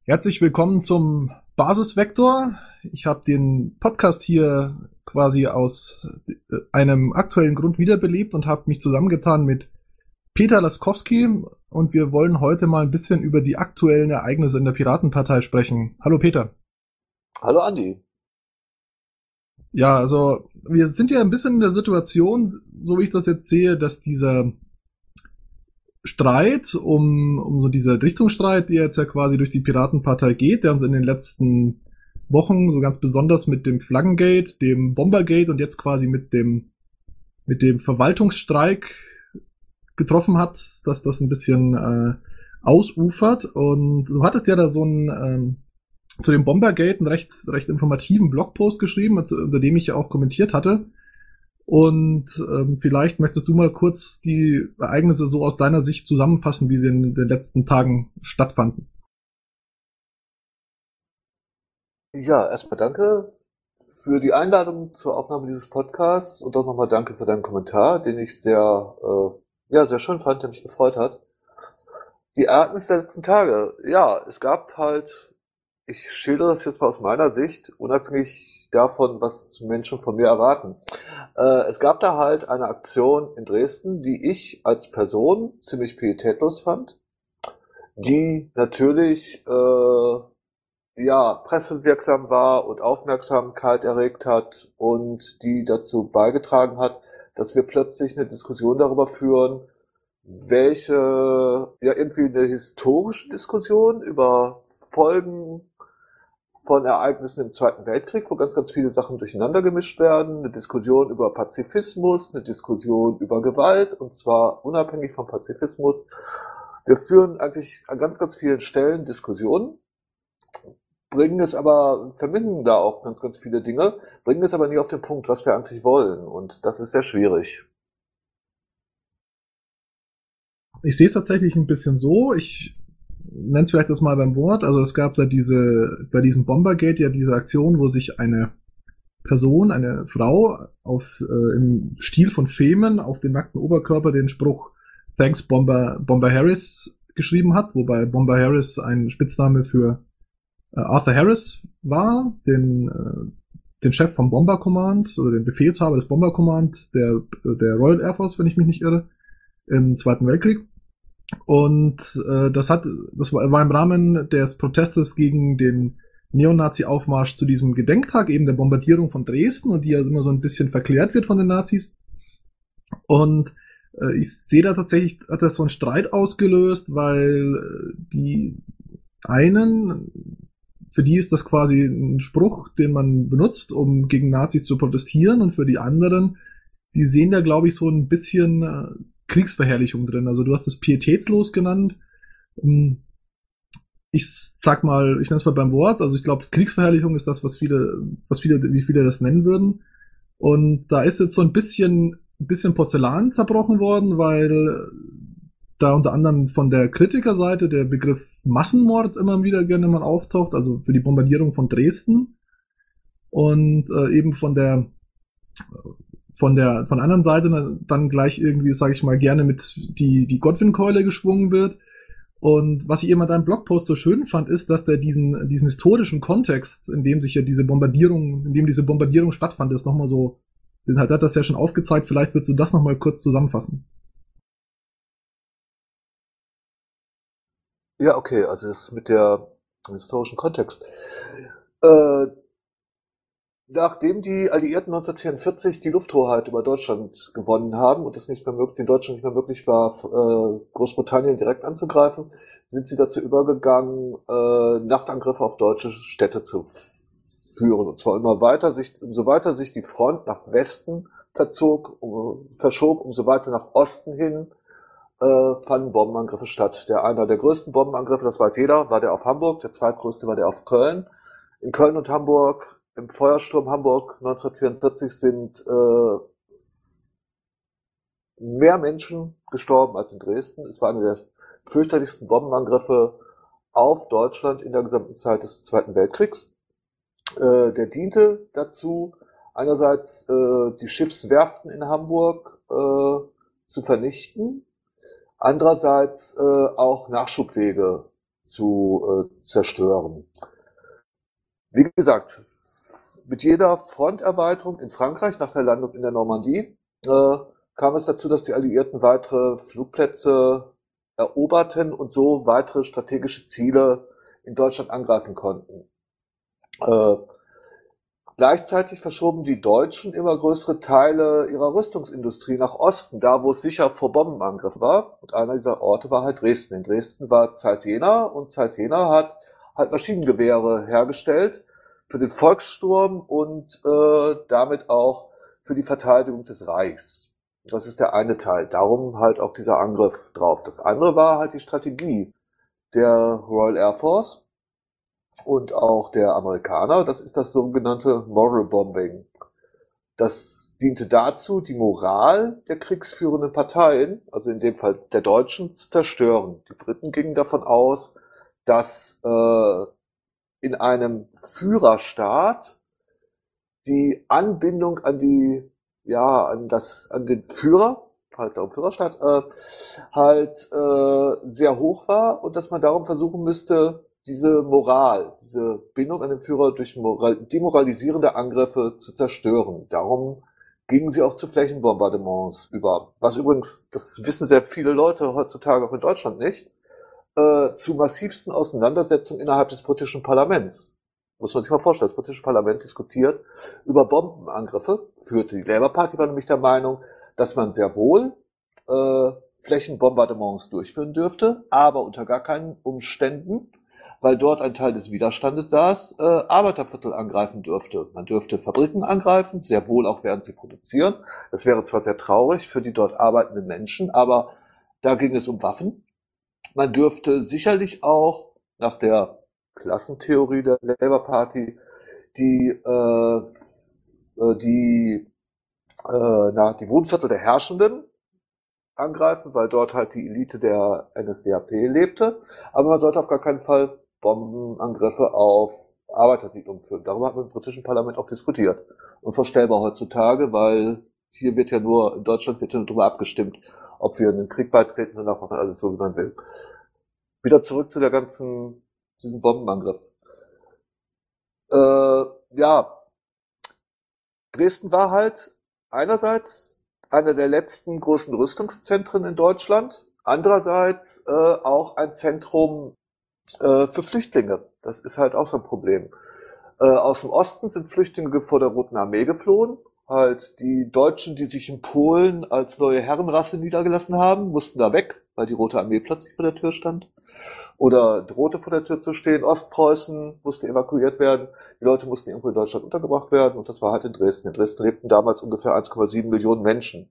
Herzlich willkommen zum Basisvektor. Ich habe den Podcast hier quasi aus einem aktuellen Grund wiederbelebt und habe mich zusammengetan mit Peter Laskowski und wir wollen heute mal ein bisschen über die aktuellen Ereignisse in der Piratenpartei sprechen. Hallo Peter. Hallo Andi. Ja, also wir sind ja ein bisschen in der Situation, so wie ich das jetzt sehe, dass dieser Streit um so dieser Richtungsstreit, der jetzt ja quasi durch die Piratenpartei geht, der uns in den letzten Wochen so ganz besonders mit dem Flaggengate, dem Bombergate und jetzt quasi mit dem Verwaltungsstreik getroffen hat, dass das ein bisschen ausufert. Und du hattest ja da so zu dem Bombergate einen recht informativen Blogpost geschrieben, unter dem ich ja auch kommentiert hatte. Und vielleicht möchtest du mal kurz die Ereignisse so aus deiner Sicht zusammenfassen, wie sie in den letzten Tagen stattfanden. Ja, erstmal danke für die Einladung zur Aufnahme dieses Podcasts und auch nochmal danke für deinen Kommentar, den ich sehr schön fand, der mich gefreut hat. Die Ereignisse der letzten Tage. Ja, es gab halt, ich schildere das jetzt mal aus meiner Sicht, unabhängig davon, was Menschen von mir erwarten. Es gab da halt eine Aktion in Dresden, die ich als Person ziemlich pietätlos fand, die natürlich pressewirksam war und Aufmerksamkeit erregt hat und die dazu beigetragen hat, dass wir plötzlich eine Diskussion darüber führen, irgendwie eine historische Diskussion über Folgen von Ereignissen im Zweiten Weltkrieg, wo ganz, ganz viele Sachen durcheinander gemischt werden, eine Diskussion über Pazifismus, eine Diskussion über Gewalt, und zwar unabhängig vom Pazifismus. Wir führen eigentlich an ganz, ganz vielen Stellen Diskussionen, verbinden da auch ganz, ganz viele Dinge, bringen es aber nie auf den Punkt, was wir eigentlich wollen, und das ist sehr schwierig. Ich sehe es tatsächlich ein bisschen so. Ich nenne es vielleicht das mal beim Wort. Also es gab da bei diesem Bombergate ja diese Aktion, wo sich eine Person, eine Frau, im Stil von Femen auf dem nackten Oberkörper den Spruch Thanks Bomber Harris geschrieben hat, wobei Bomber Harris ein Spitzname für Arthur Harris war, den Chef vom Bomber Command oder den Befehlshaber des Bomber Command der Royal Air Force, wenn ich mich nicht irre, im Zweiten Weltkrieg. Und das war im Rahmen des Protestes gegen den Neonazi-Aufmarsch zu diesem Gedenktag, eben der Bombardierung von Dresden, und die ja immer so ein bisschen verklärt wird von den Nazis. Und ich sehe da tatsächlich, hat das so einen Streit ausgelöst, weil die einen, für die ist das quasi ein Spruch, den man benutzt, um gegen Nazis zu protestieren, und für die anderen, die sehen da, glaube ich, so ein bisschen Kriegsverherrlichung drin. Also du hast es pietätslos genannt. Ich nenne es mal beim Wort. Also ich glaube, Kriegsverherrlichung ist das, wie viele das nennen würden. Und da ist jetzt so ein bisschen Porzellan zerbrochen worden, weil da unter anderem von der Kritikerseite der Begriff Massenmord immer wieder gerne mal auftaucht, also für die Bombardierung von Dresden. Und eben von der anderen Seite dann gleich irgendwie, sage ich mal, gerne mit die Godwin-Keule geschwungen wird. Und was ich eben an deinem Blogpost so schön fand, ist, dass der diesen historischen Kontext, in dem diese Bombardierung stattfand, ist nochmal so, hat das ja schon aufgezeigt. Vielleicht würdest du das nochmal kurz zusammenfassen. Ja, okay, also das mit dem historischen Kontext. Äh, Nachdem die Alliierten 1944 die Lufthoheit über Deutschland gewonnen haben und es den Deutschen nicht mehr möglich war, Großbritannien direkt anzugreifen, sind sie dazu übergegangen, Nachtangriffe auf deutsche Städte zu führen. Und zwar umso weiter sich die Front nach Westen verschob, umso weiter nach Osten hin fanden Bombenangriffe statt. Einer der größten Bombenangriffe, das weiß jeder, war der auf Hamburg, der zweitgrößte war der auf Köln. In Köln und Hamburg, im Feuersturm Hamburg 1944 sind mehr Menschen gestorben als in Dresden. Es war einer der fürchterlichsten Bombenangriffe auf Deutschland in der gesamten Zeit des Zweiten Weltkriegs. Der diente dazu, einerseits die Schiffswerften in Hamburg zu vernichten, andererseits auch Nachschubwege zu zerstören. Wie gesagt, mit jeder Fronterweiterung in Frankreich nach der Landung in der Normandie kam es dazu, dass die Alliierten weitere Flugplätze eroberten und so weitere strategische Ziele in Deutschland angreifen konnten. Gleichzeitig verschoben die Deutschen immer größere Teile ihrer Rüstungsindustrie nach Osten, da wo es sicher vor Bombenangriff war. Und einer dieser Orte war halt Dresden. In Dresden war Zeiss Jena und Zeiss Jena hat halt Maschinengewehre hergestellt für den Volkssturm und damit auch für die Verteidigung des Reichs. Das ist der eine Teil. Darum halt auch dieser Angriff drauf. Das andere war halt die Strategie der Royal Air Force und auch der Amerikaner. Das ist das sogenannte Moral Bombing. Das diente dazu, die Moral der kriegsführenden Parteien, also in dem Fall der Deutschen, zu zerstören. Die Briten gingen davon aus, dass in einem Führerstaat die Anbindung an den Führer, halt auch Führerstaat, sehr hoch war und dass man darum versuchen müsste, diese Moral, diese Bindung an den Führer durch demoralisierende Angriffe zu zerstören. Darum gingen sie auch zu Flächenbombardements über. Was übrigens, das wissen sehr viele Leute heutzutage auch in Deutschland nicht, zu massivsten Auseinandersetzungen innerhalb des britischen Parlaments. Muss man sich mal vorstellen, das britische Parlament diskutiert über Bombenangriffe, führte die Labour Party war nämlich der Meinung, dass man sehr wohl Flächenbombardements durchführen dürfte, aber unter gar keinen Umständen, weil dort ein Teil des Widerstandes saß, Arbeiterviertel angreifen dürfte. Man dürfte Fabriken angreifen, sehr wohl auch während sie produzieren. Das wäre zwar sehr traurig für die dort arbeitenden Menschen, aber da ging es um Waffen. Man dürfte sicherlich auch nach der Klassentheorie der Labour Party die Wohnviertel der Herrschenden angreifen, weil dort halt die Elite der NSDAP lebte. Aber man sollte auf gar keinen Fall Bombenangriffe auf Arbeitersiedlungen führen. Darüber hat man im britischen Parlament auch diskutiert. Unvorstellbar heutzutage, weil hier wird ja nur, in Deutschland wird ja nur darüber abgestimmt, ob wir in den Krieg beitreten, danach macht man alles so, wie man will. Wieder zurück zu diesem Bombenangriff. Dresden war halt einerseits einer der letzten großen Rüstungszentren in Deutschland, andererseits auch ein Zentrum für Flüchtlinge. Das ist halt auch so ein Problem. Aus dem Osten sind Flüchtlinge vor der Roten Armee geflohen. Halt die Deutschen, die sich in Polen als neue Herrenrasse niedergelassen haben, mussten da weg, weil die Rote Armee plötzlich vor der Tür stand. Oder drohte vor der Tür zu stehen. Ostpreußen musste evakuiert werden. Die Leute mussten irgendwo in Deutschland untergebracht werden. Und das war halt in Dresden. In Dresden lebten damals ungefähr 1,7 Millionen Menschen.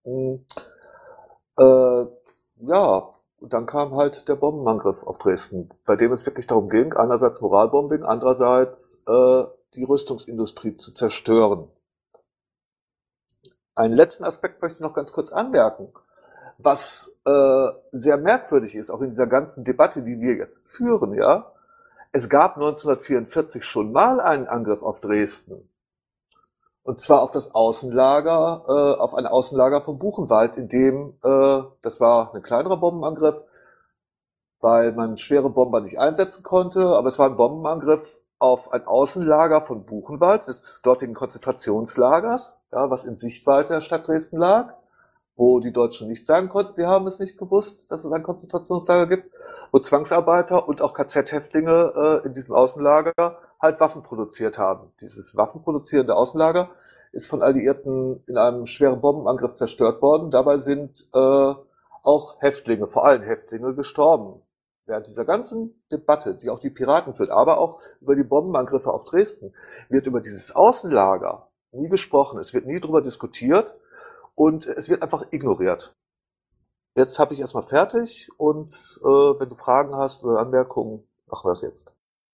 Und dann kam halt der Bombenangriff auf Dresden, bei dem es wirklich darum ging, einerseits Moralbombing, andererseits die Rüstungsindustrie zu zerstören. Einen letzten Aspekt möchte ich noch ganz kurz anmerken. Was sehr merkwürdig ist, auch in dieser ganzen Debatte, die wir jetzt führen, ja, es gab 1944 schon mal einen Angriff auf Dresden. Und zwar auf das Außenlager, auf ein Außenlager von Buchenwald, in dem, das war ein kleinerer Bombenangriff, weil man schwere Bomber nicht einsetzen konnte, aber es war ein Bombenangriff auf ein Außenlager von Buchenwald, des dortigen Konzentrationslagers, ja, was in Sichtweite der Stadt Dresden lag, wo die Deutschen nicht sagen konnten, sie haben es nicht gewusst, dass es ein Konzentrationslager gibt, wo Zwangsarbeiter und auch KZ-Häftlinge in diesem Außenlager halt Waffen produziert haben. Dieses waffenproduzierende Außenlager ist von Alliierten in einem schweren Bombenangriff zerstört worden. Dabei sind auch Häftlinge, vor allem Häftlinge, gestorben. Während dieser ganzen Debatte, die auch die Piraten führt, aber auch über die Bombenangriffe auf Dresden, wird über dieses Außenlager nie gesprochen. Es wird nie darüber diskutiert und es wird einfach ignoriert. Jetzt habe ich erstmal fertig und wenn du Fragen hast oder Anmerkungen, machen wir das jetzt.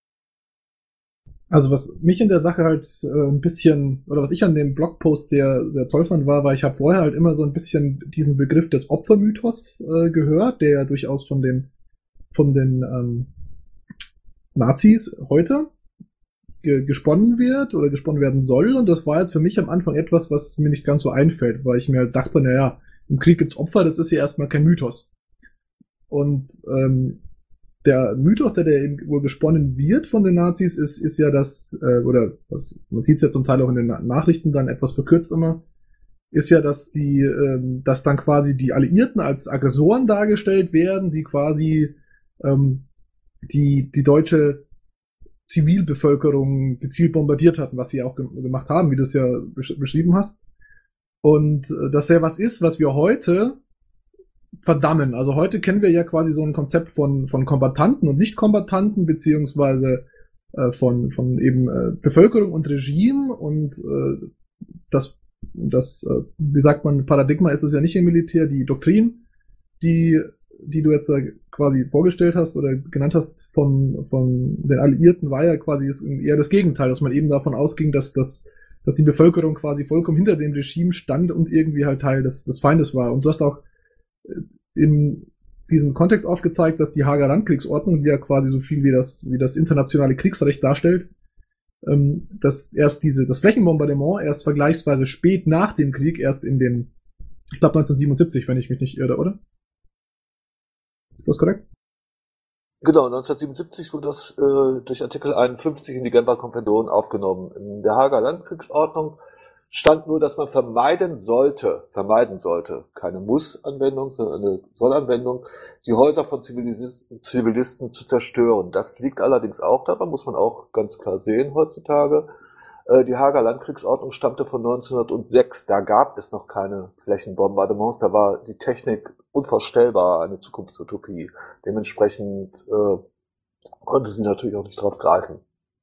Also was mich in der Sache halt ein bisschen, oder was ich an dem Blogpost sehr, sehr toll fand, war, ich habe vorher halt immer so ein bisschen diesen Begriff des Opfermythos gehört, der ja durchaus von den Nazis heute gesponnen wird oder gesponnen werden soll. Und das war jetzt für mich am Anfang etwas, was mir nicht ganz so einfällt, weil ich mir halt dachte, naja, im Krieg gibt's Opfer, das ist ja erstmal kein Mythos. Und der Mythos, der wohl gesponnen wird von den Nazis, ist ja, dass, man sieht es ja zum Teil auch in den Nachrichten dann etwas verkürzt immer, ist ja, dass dass dann quasi die Alliierten als Aggressoren dargestellt werden, die quasi die deutsche Zivilbevölkerung gezielt bombardiert hatten, was sie auch gemacht haben, wie du es ja beschrieben hast. Und dass ja was ist, was wir heute verdammen. Also heute kennen wir ja quasi so ein Konzept von Kombattanten und Nicht-Kombattanten, beziehungsweise von eben Bevölkerung und Regime, und das wie sagt man, Paradigma ist es ja nicht im Militär, die Doktrin, die du jetzt quasi vorgestellt hast oder genannt hast von den Alliierten, war ja quasi eher das Gegenteil, dass man eben davon ausging, dass die Bevölkerung quasi vollkommen hinter dem Regime stand und irgendwie halt Teil des Feindes war. Und du hast auch in diesem Kontext aufgezeigt, dass die Haager Landkriegsordnung, die ja quasi so viel wie das internationale Kriegsrecht darstellt, dass erst das Flächenbombardement erst vergleichsweise spät nach dem Krieg, erst ich glaube 1977, wenn ich mich nicht irre, oder? Ist das korrekt? Genau, 1977 wurde das durch Artikel 51 in die Genfer Konvention aufgenommen. In der Haager Landkriegsordnung stand nur, dass man vermeiden sollte, keine Muss-Anwendung, sondern eine Sollanwendung, die Häuser von Zivilisten zu zerstören. Das liegt allerdings auch daran, muss man auch ganz klar sehen heutzutage. Die Haager Landkriegsordnung stammte von 1906. Da gab es noch keine Flächenbombardements. Da war die Technik unvorstellbar, eine Zukunftsutopie. Dementsprechend konnte sie natürlich auch nicht drauf greifen.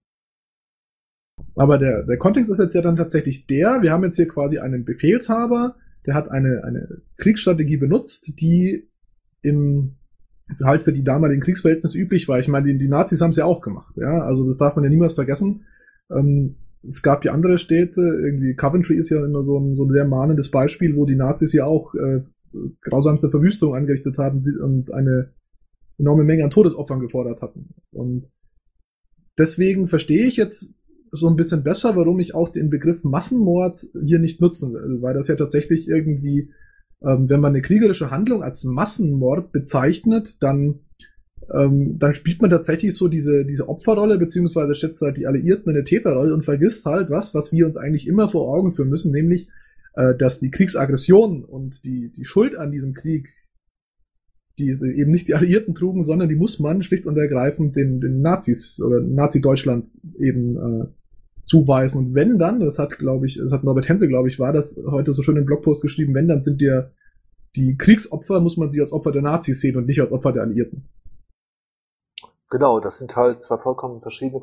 Aber der Kontext ist jetzt ja dann tatsächlich wir haben jetzt hier quasi einen Befehlshaber, der hat eine Kriegsstrategie benutzt, die halt für die damaligen Kriegsverhältnisse üblich war. Ich meine, die Nazis haben es ja auch gemacht, ja, also das darf man ja niemals vergessen. Es gab ja andere Städte, irgendwie Coventry ist ja immer so ein sehr mahnendes Beispiel, wo die Nazis ja auch grausamste Verwüstung angerichtet haben und eine enorme Menge an Todesopfern gefordert hatten. Und deswegen verstehe ich jetzt so ein bisschen besser, warum ich auch den Begriff Massenmord hier nicht nutzen will, weil das ja tatsächlich irgendwie, wenn man eine kriegerische Handlung als Massenmord bezeichnet, dann spielt man tatsächlich so diese Opferrolle, beziehungsweise schätzt halt die Alliierten in eine Täterrolle und vergisst halt was wir uns eigentlich immer vor Augen führen müssen, nämlich, dass die Kriegsaggression und die Schuld an diesem Krieg, die eben nicht die Alliierten trugen, sondern die muss man schlicht und ergreifend den Nazis oder Nazi-Deutschland eben zuweisen. Und wenn dann, das hat Norbert Henzel, glaube ich, war das heute so schön im Blogpost geschrieben, wenn dann sind die Kriegsopfer, muss man sie als Opfer der Nazis sehen und nicht als Opfer der Alliierten. Genau, das sind halt zwei vollkommen verschiedene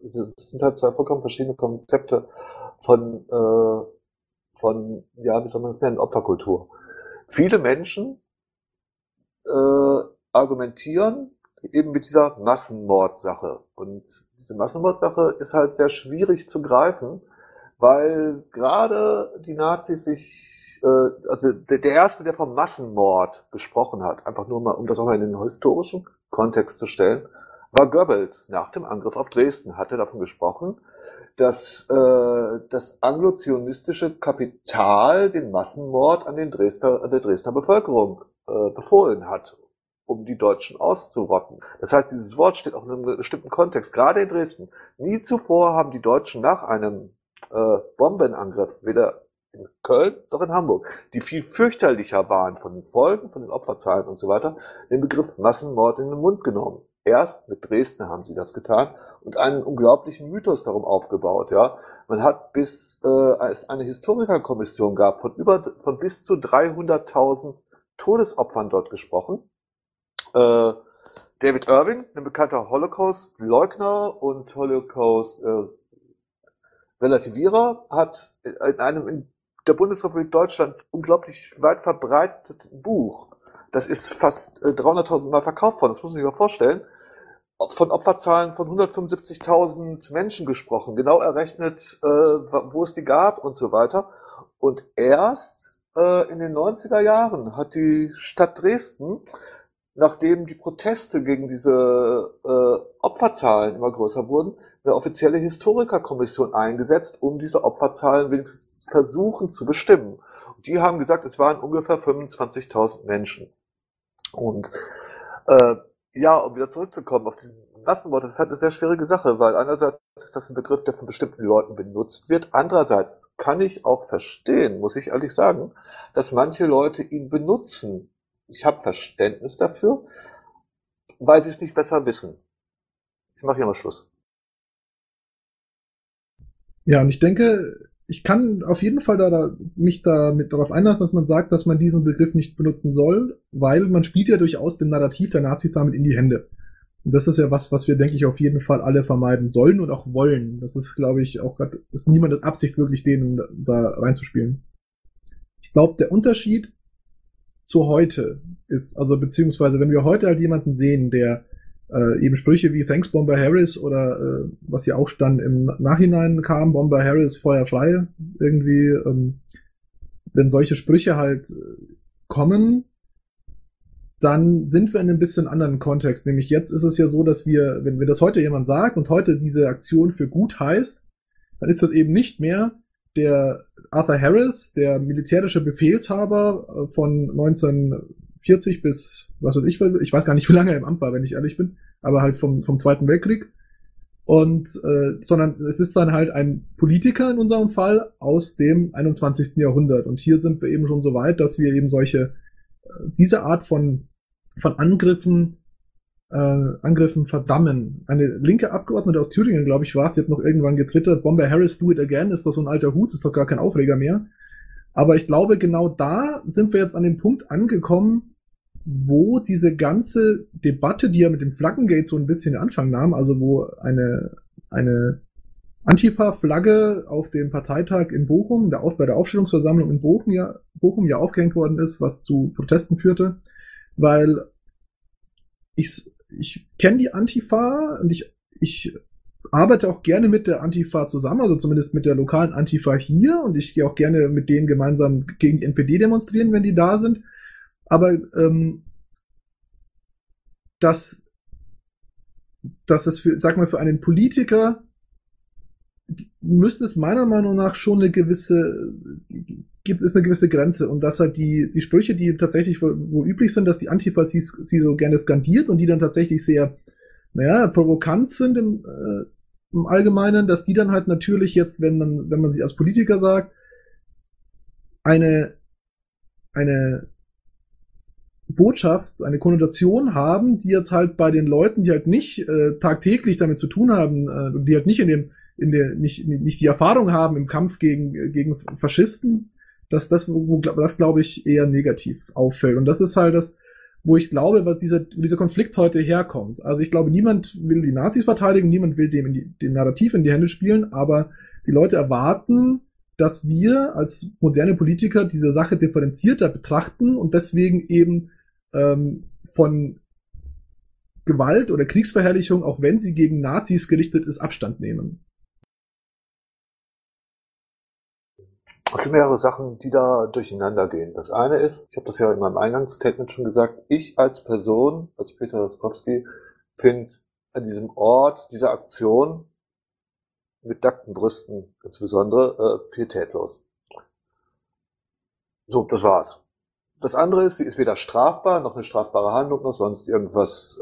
Konzepte von, ja, wie soll man das nennen, Opferkultur. Viele Menschen argumentieren eben mit dieser Massenmordsache. Und diese Massenmordsache ist halt sehr schwierig zu greifen, weil gerade die Nazis also der Erste, der vom Massenmord gesprochen hat, einfach nur mal, um das auch mal in den historischen Kontext zu stellen, war Goebbels. Nach dem Angriff auf Dresden hat er davon gesprochen, dass das anglozionistische Kapital den Massenmord an der Dresdner Bevölkerung befohlen hat, um die Deutschen auszurotten. Das heißt, dieses Wort steht auch in einem bestimmten Kontext, gerade in Dresden. Nie zuvor haben die Deutschen nach einem Bombenangriff, weder in Köln noch in Hamburg, die viel fürchterlicher waren von den Folgen, von den Opferzahlen und so weiter, den Begriff Massenmord in den Mund genommen. Erst mit Dresden haben sie das getan und einen unglaublichen Mythos darum aufgebaut. Ja, man hat bis es eine Historikerkommission gab von bis zu 300.000 Todesopfern dort gesprochen. David Irving, ein bekannter Holocaust-Leugner und Holocaust-Relativierer, hat in der Bundesrepublik Deutschland unglaublich weit verbreitetes Buch. Das ist fast 300.000 Mal verkauft worden, das muss man sich mal vorstellen. Von Opferzahlen von 175.000 Menschen gesprochen, genau errechnet, wo es die gab und so weiter. Und erst in den 90er Jahren hat die Stadt Dresden, nachdem die Proteste gegen diese Opferzahlen immer größer wurden, eine offizielle Historikerkommission eingesetzt, um diese Opferzahlen wenigstens versuchen zu bestimmen. Und die haben gesagt, es waren ungefähr 25.000 Menschen. Und Ja, um wieder zurückzukommen auf diesen Massenmord, das ist halt eine sehr schwierige Sache, weil einerseits ist das ein Begriff, der von bestimmten Leuten benutzt wird. Andererseits kann ich auch verstehen, muss ich ehrlich sagen, dass manche Leute ihn benutzen. Ich habe Verständnis dafür, weil sie es nicht besser wissen. Ich mache hier mal Schluss. Ja, und ich denke, ich kann auf jeden Fall mich damit darauf einlassen, dass man sagt, dass man diesen Begriff nicht benutzen soll, weil man spielt ja durchaus dem Narrativ der Nazis damit in die Hände. Und das ist ja was wir, denke ich, auf jeden Fall alle vermeiden sollen und auch wollen. Das ist, glaube ich, auch gerade, ist niemandes Absicht, wirklich denen da reinzuspielen. Ich glaube, der Unterschied zu heute ist, also beziehungsweise wenn wir heute halt jemanden sehen, der eben Sprüche wie Thanks Bomber Harris oder was ja auch dann im Nachhinein kam, Bomber Harris, Feuer frei, irgendwie, wenn solche Sprüche halt kommen, dann sind wir in einem bisschen anderen Kontext. Nämlich jetzt ist es ja so, dass wir, wenn das heute jemand sagt und heute diese Aktion für gut heißt, dann ist das eben nicht mehr der Arthur Harris, der militärische Befehlshaber von 1940 bis, was weiß ich weiß gar nicht, wie lange er im Amt war, wenn ich ehrlich bin, aber halt vom Zweiten Weltkrieg. Und sondern es ist dann halt ein Politiker in unserem Fall aus dem 21. Jahrhundert. Und hier sind wir eben schon so weit, dass wir eben diese Art von Angriffen verdammen. Eine linke Abgeordnete aus Thüringen, glaube ich, war es, die hat noch irgendwann getwittert, Bomber Harris, do it again, ist doch so ein alter Hut, ist doch gar kein Aufreger mehr. Aber ich glaube, genau da sind wir jetzt an dem Punkt angekommen, wo diese ganze Debatte, die ja mit dem Flaggengate so ein bisschen den Anfang nahm, also wo eine Antifa-Flagge auf dem Parteitag in Bochum, bei der Aufstellungsversammlung in Bochum ja aufgehängt worden ist, was zu Protesten führte, weil ich kenne die Antifa und ich arbeite auch gerne mit der Antifa zusammen, also zumindest mit der lokalen Antifa hier, und ich gehe auch gerne mit denen gemeinsam gegen die NPD demonstrieren, wenn die da sind. Aber dass es für einen Politiker müsste es meiner Meinung nach schon eine gewisse Grenze, und dass halt die Sprüche, die tatsächlich wo üblich sind, dass die Antifa sie so gerne skandiert und die dann tatsächlich sehr, provokant sind im Allgemeinen, dass die dann halt natürlich jetzt, wenn man sie als Politiker sagt, eine Botschaft, eine Konnotation haben, die jetzt halt bei den Leuten, die halt nicht tagtäglich damit zu tun haben, die halt nicht nicht die Erfahrung haben im Kampf gegen Faschisten, das glaube ich eher negativ auffällt. Und das ist halt das, wo ich glaube, was dieser Konflikt heute herkommt. Also ich glaube, niemand will die Nazis verteidigen, niemand will dem Narrativ in die Hände spielen, aber die Leute erwarten, dass wir als moderne Politiker diese Sache differenzierter betrachten und deswegen eben von Gewalt oder Kriegsverherrlichung, auch wenn sie gegen Nazis gerichtet ist, Abstand nehmen. Es sind mehrere Sachen, die da durcheinander gehen. Das eine ist, ich habe das ja in meinem Eingangsstatement schon gesagt, ich als Person, als Peter Laskowski, finde an diesem Ort, dieser Aktion mit nackten Brüsten insbesondere pietätlos. So, das war's. Das andere ist, sie ist weder strafbar, noch eine strafbare Handlung, noch sonst irgendwas.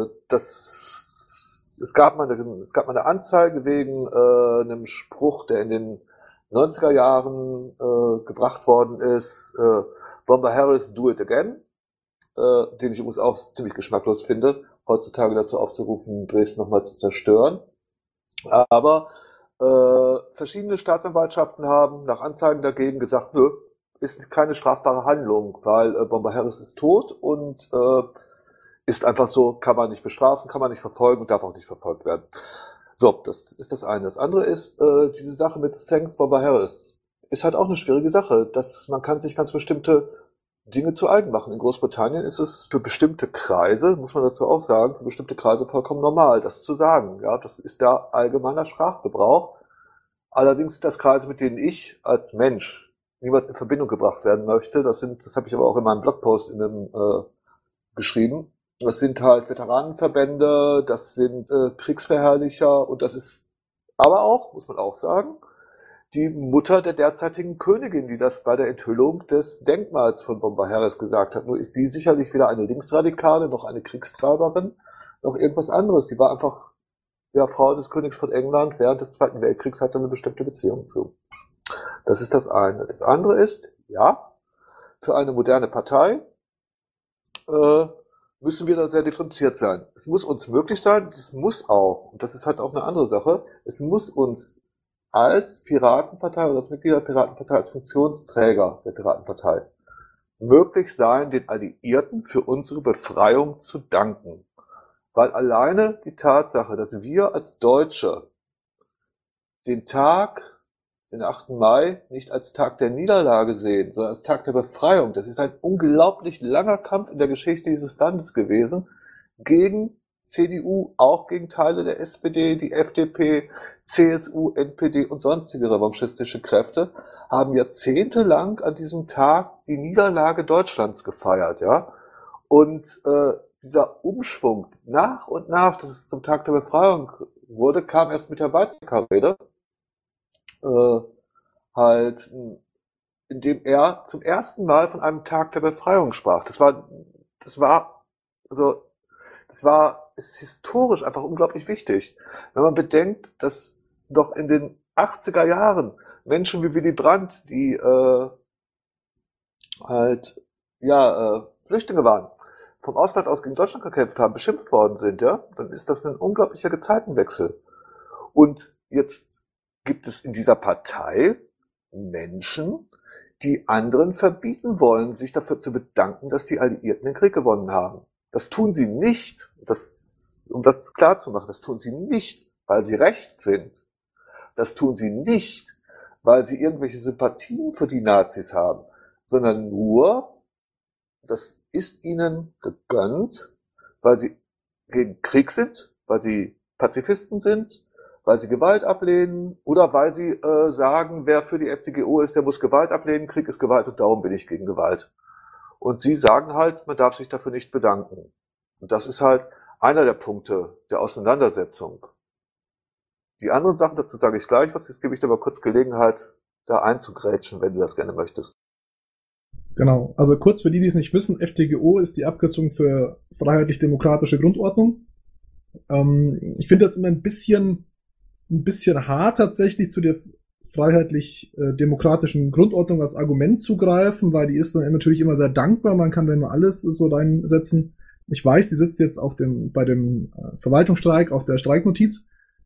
Es gab mal eine Anzeige wegen einem Spruch, der in den 90er Jahren gebracht worden ist, Bomber Harris, do it again, den ich übrigens auch ziemlich geschmacklos finde, heutzutage dazu aufzurufen, Dresden nochmal zu zerstören. Aber verschiedene Staatsanwaltschaften haben nach Anzeigen dagegen gesagt, nö, ist keine strafbare Handlung, weil Bomber Harris ist tot und ist einfach so, kann man nicht bestrafen, kann man nicht verfolgen und darf auch nicht verfolgt werden. So, das ist das eine. Das andere ist, diese Sache mit Thanks Bomber Harris ist halt auch eine schwierige Sache. Man kann sich ganz bestimmte Dinge zu eigen machen. In Großbritannien ist es für bestimmte Kreise, muss man dazu auch sagen, für bestimmte Kreise vollkommen normal, das zu sagen. Ja, das ist der allgemeiner Sprachgebrauch. Allerdings sind das Kreise, mit denen ich als Mensch niemals in Verbindung gebracht werden möchte. Das habe ich aber auch in meinem Blogpost geschrieben. Das sind halt Veteranenverbände, das sind Kriegsverherrlicher und das ist aber auch, muss man auch sagen, die Mutter der derzeitigen Königin, die das bei der Enthüllung des Denkmals von Bomba Harris gesagt hat. Nur ist die sicherlich weder eine Linksradikale, noch eine Kriegstreiberin, noch irgendwas anderes. Die war einfach Frau des Königs von England während des Zweiten Weltkriegs, hatte eine bestimmte Beziehung zu. Das ist das eine. Das andere ist, für eine moderne Partei müssen wir da sehr differenziert sein. Es muss uns möglich sein, es muss auch, und das ist halt auch eine andere Sache, es muss uns als Piratenpartei oder als Mitglied der Piratenpartei, als Funktionsträger der Piratenpartei möglich sein, den Alliierten für unsere Befreiung zu danken. Weil alleine die Tatsache, dass wir als Deutsche den 8. Mai, nicht als Tag der Niederlage sehen, sondern als Tag der Befreiung, das ist ein unglaublich langer Kampf in der Geschichte dieses Landes gewesen, gegen CDU, auch gegen Teile der SPD, die FDP, CSU, NPD und sonstige revanchistische Kräfte, haben jahrzehntelang an diesem Tag die Niederlage Deutschlands gefeiert, Und dieser Umschwung nach und nach, dass es zum Tag der Befreiung wurde, kam erst mit der Weizsäcker-Rede, indem er zum ersten Mal von einem Tag der Befreiung sprach. Ist historisch einfach unglaublich wichtig. Wenn man bedenkt, dass doch in den 80er Jahren Menschen wie Willy Brandt, die Flüchtlinge waren, vom Ausland aus gegen Deutschland gekämpft haben, beschimpft worden sind, dann ist das ein unglaublicher Gezeitenwechsel. Und jetzt gibt es in dieser Partei Menschen, die anderen verbieten wollen, sich dafür zu bedanken, dass die Alliierten den Krieg gewonnen haben. Das tun sie nicht, um das klar zu machen, das tun sie nicht, weil sie rechts sind. Das tun sie nicht, weil sie irgendwelche Sympathien für die Nazis haben, sondern nur, das ist ihnen gegönnt, weil sie gegen Krieg sind, weil sie Pazifisten sind, weil sie Gewalt ablehnen oder weil sie sagen, wer für die FDGO ist, der muss Gewalt ablehnen, Krieg ist Gewalt und darum bin ich gegen Gewalt. Und sie sagen halt, man darf sich dafür nicht bedanken. Und das ist halt einer der Punkte der Auseinandersetzung. Die anderen Sachen, dazu sage ich gleich was, jetzt gebe ich dir aber kurz Gelegenheit, da einzugrätschen, wenn du das gerne möchtest. Genau, also kurz für die, die es nicht wissen, FDGO ist die Abkürzung für Freiheitlich-Demokratische Grundordnung. Ich finde das immer ein bisschen hart tatsächlich zu der freiheitlich-demokratischen Grundordnung als Argument zu greifen, weil die ist dann natürlich immer sehr dankbar, man kann da immer alles so reinsetzen. Ich weiß, die sitzt jetzt bei dem Verwaltungsstreik auf der Streiknotiz.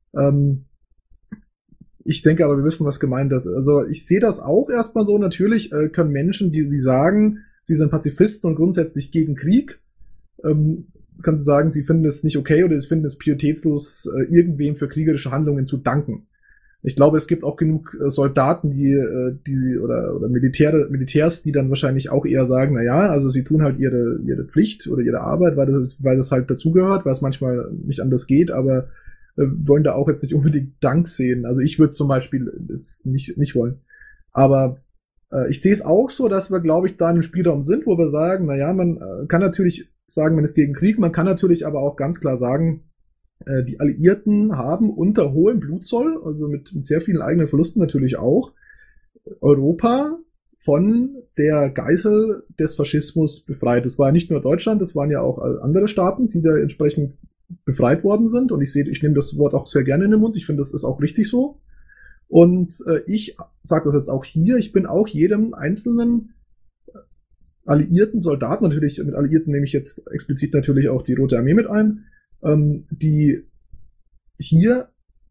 Ich denke aber, wir wissen, was gemeint ist. Also ich sehe das auch erstmal so. Natürlich können Menschen, die sagen, sie sind Pazifisten und grundsätzlich gegen Krieg, kannst du sagen, sie finden es nicht okay oder sie finden es pietätslos, irgendwem für kriegerische Handlungen zu danken. Ich glaube, es gibt auch genug Soldaten, oder Militärs, die dann wahrscheinlich auch eher sagen, also sie tun halt ihre Pflicht oder ihre Arbeit, weil das halt dazugehört, weil es manchmal nicht anders geht, aber wollen da auch jetzt nicht unbedingt Dank sehen. Also ich würde es zum Beispiel jetzt nicht wollen. Aber ich sehe es auch so, dass wir, glaube ich, da in einem Spielraum sind, wo wir sagen, man kann natürlich sagen, man ist gegen Krieg, man kann natürlich aber auch ganz klar sagen, die Alliierten haben unter hohem Blutzoll, also mit sehr vielen eigenen Verlusten natürlich auch, Europa von der Geißel des Faschismus befreit. Das war ja nicht nur Deutschland, das waren ja auch andere Staaten, die da entsprechend befreit worden sind. Und ich nehme das Wort auch sehr gerne in den Mund. Ich finde, das ist auch richtig so. Und ich sage das jetzt auch hier, ich bin auch jedem einzelnen alliierten Soldaten, natürlich mit Alliierten nehme ich jetzt explizit natürlich auch die Rote Armee mit ein, die hier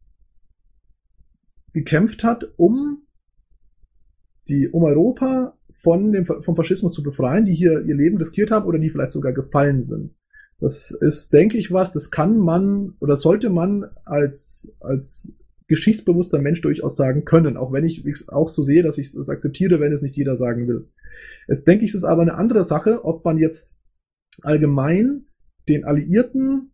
gekämpft hat, um Europa vom Faschismus zu befreien, die hier ihr Leben riskiert haben oder die vielleicht sogar gefallen sind. Das ist, denke ich, das kann man oder sollte man als geschichtsbewusster Mensch durchaus sagen können, auch wenn ich auch so sehe, dass ich das akzeptiere, wenn es nicht jeder sagen will. Es denke ich, ist aber eine andere Sache, ob man jetzt allgemein den Alliierten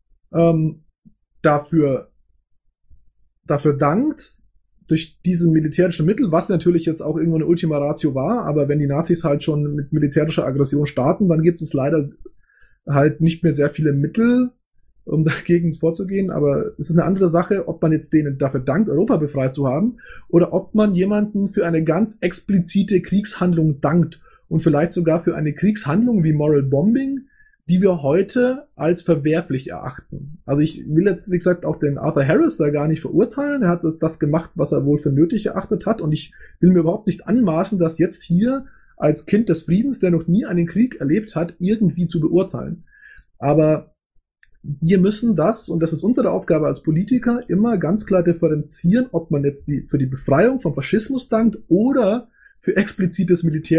dafür dankt, durch diese militärischen Mittel, was natürlich jetzt auch irgendwo eine Ultima Ratio war, aber wenn die Nazis halt schon mit militärischer Aggression starten, dann gibt es leider halt nicht mehr sehr viele Mittel, um dagegen vorzugehen, aber es ist eine andere Sache, ob man jetzt denen dafür dankt, Europa befreit zu haben, oder ob man jemanden für eine ganz explizite Kriegshandlung dankt und vielleicht sogar für eine Kriegshandlung wie Moral Bombing, die wir heute als verwerflich erachten. Also ich will jetzt, wie gesagt, auch den Arthur Harris da gar nicht verurteilen. Er hat das gemacht, was er wohl für nötig erachtet hat, und ich will mir überhaupt nicht anmaßen, das jetzt hier als Kind des Friedens, der noch nie einen Krieg erlebt hat, irgendwie zu beurteilen. Aber wir müssen das, und das ist unsere Aufgabe als Politiker, immer ganz klar differenzieren, ob man jetzt für die Befreiung vom Faschismus dankt oder für eine explizite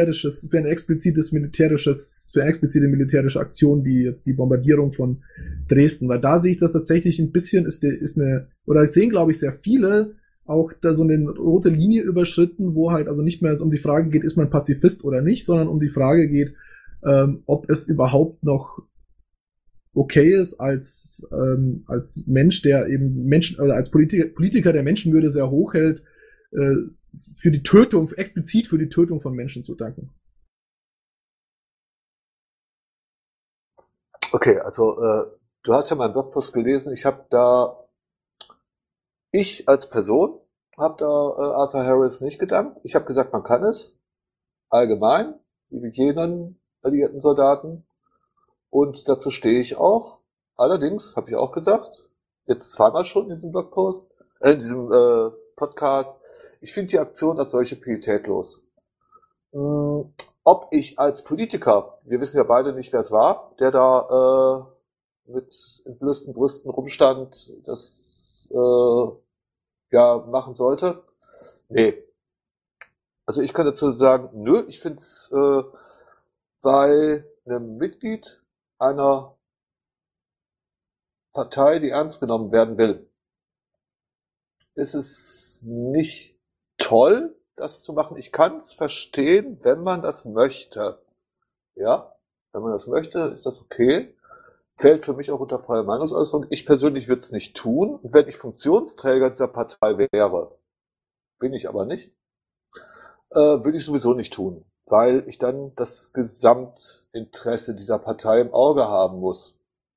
militärische Aktion wie jetzt die Bombardierung von Dresden. Weil da sehe ich das tatsächlich ein bisschen, oder sehen, glaube ich, sehr viele auch da so eine rote Linie überschritten, wo halt also nicht mehr um die Frage geht, ist man Pazifist oder nicht, sondern um die Frage geht, ob es überhaupt noch okay ist, als Mensch, der eben als Politiker, der Menschenwürde sehr hoch hält, explizit für die Tötung von Menschen zu danken. Okay, also du hast ja meinen Blogpost gelesen. Ich als Person habe da Arthur Harris nicht gedankt. Ich habe gesagt, man kann es allgemein, wie jenen alliierten Soldaten. Und dazu stehe ich auch. Allerdings habe ich auch gesagt, jetzt zweimal schon in diesem Blogpost, in diesem Podcast, ich finde die Aktion als solche pietätlos. Ob ich als Politiker, wir wissen ja beide nicht, wer es war, der da mit entblößten Brüsten rumstand, das machen sollte. Nee. Also ich kann dazu sagen, nö, ich finde es bei einem Mitglied einer Partei, die ernst genommen werden will, ist es nicht toll, das zu machen. Ich kann es verstehen, wenn man das möchte. Ja, wenn man das möchte, ist das okay. Fällt für mich auch unter freie Meinungsäußerung. Ich persönlich würde es nicht tun. Und wenn ich Funktionsträger dieser Partei wäre, bin ich aber nicht, würde ich sowieso nicht tun, weil ich dann das Gesamtinteresse dieser Partei im Auge haben muss.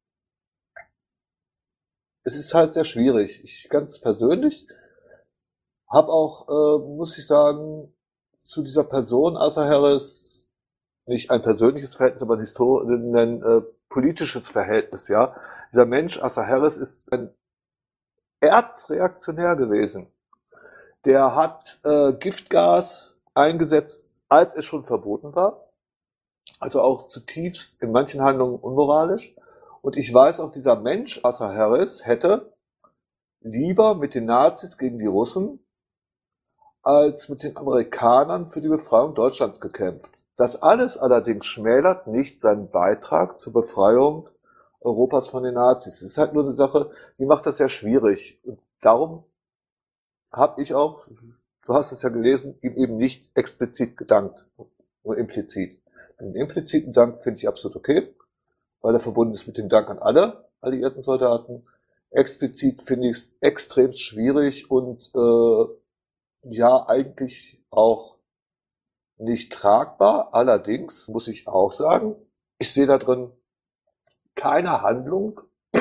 Es ist halt sehr schwierig. Ich ganz persönlich habe auch, muss ich sagen, zu dieser Person Arthur Harris nicht ein persönliches Verhältnis, aber ein politisches Verhältnis, ja. Dieser Mensch, Arthur Harris, ist ein Erzreaktionär gewesen. Der hat Giftgas eingesetzt, als es schon verboten war. Also auch zutiefst in manchen Handlungen unmoralisch. Und ich weiß auch, dieser Mensch, Arthur Harris, hätte lieber mit den Nazis gegen die Russen als mit den Amerikanern für die Befreiung Deutschlands gekämpft. Das alles allerdings schmälert nicht seinen Beitrag zur Befreiung Europas von den Nazis. Es ist halt nur eine Sache, die macht das sehr schwierig. Und darum habe ich auch, du hast es ja gelesen, ihm eben nicht explizit gedankt, nur implizit. Den impliziten Dank finde ich absolut okay, weil er verbunden ist mit dem Dank an alle alliierten Soldaten. Explizit finde ich es extrem schwierig und eigentlich auch nicht tragbar. Allerdings muss ich auch sagen, ich sehe da drin keine Handlung,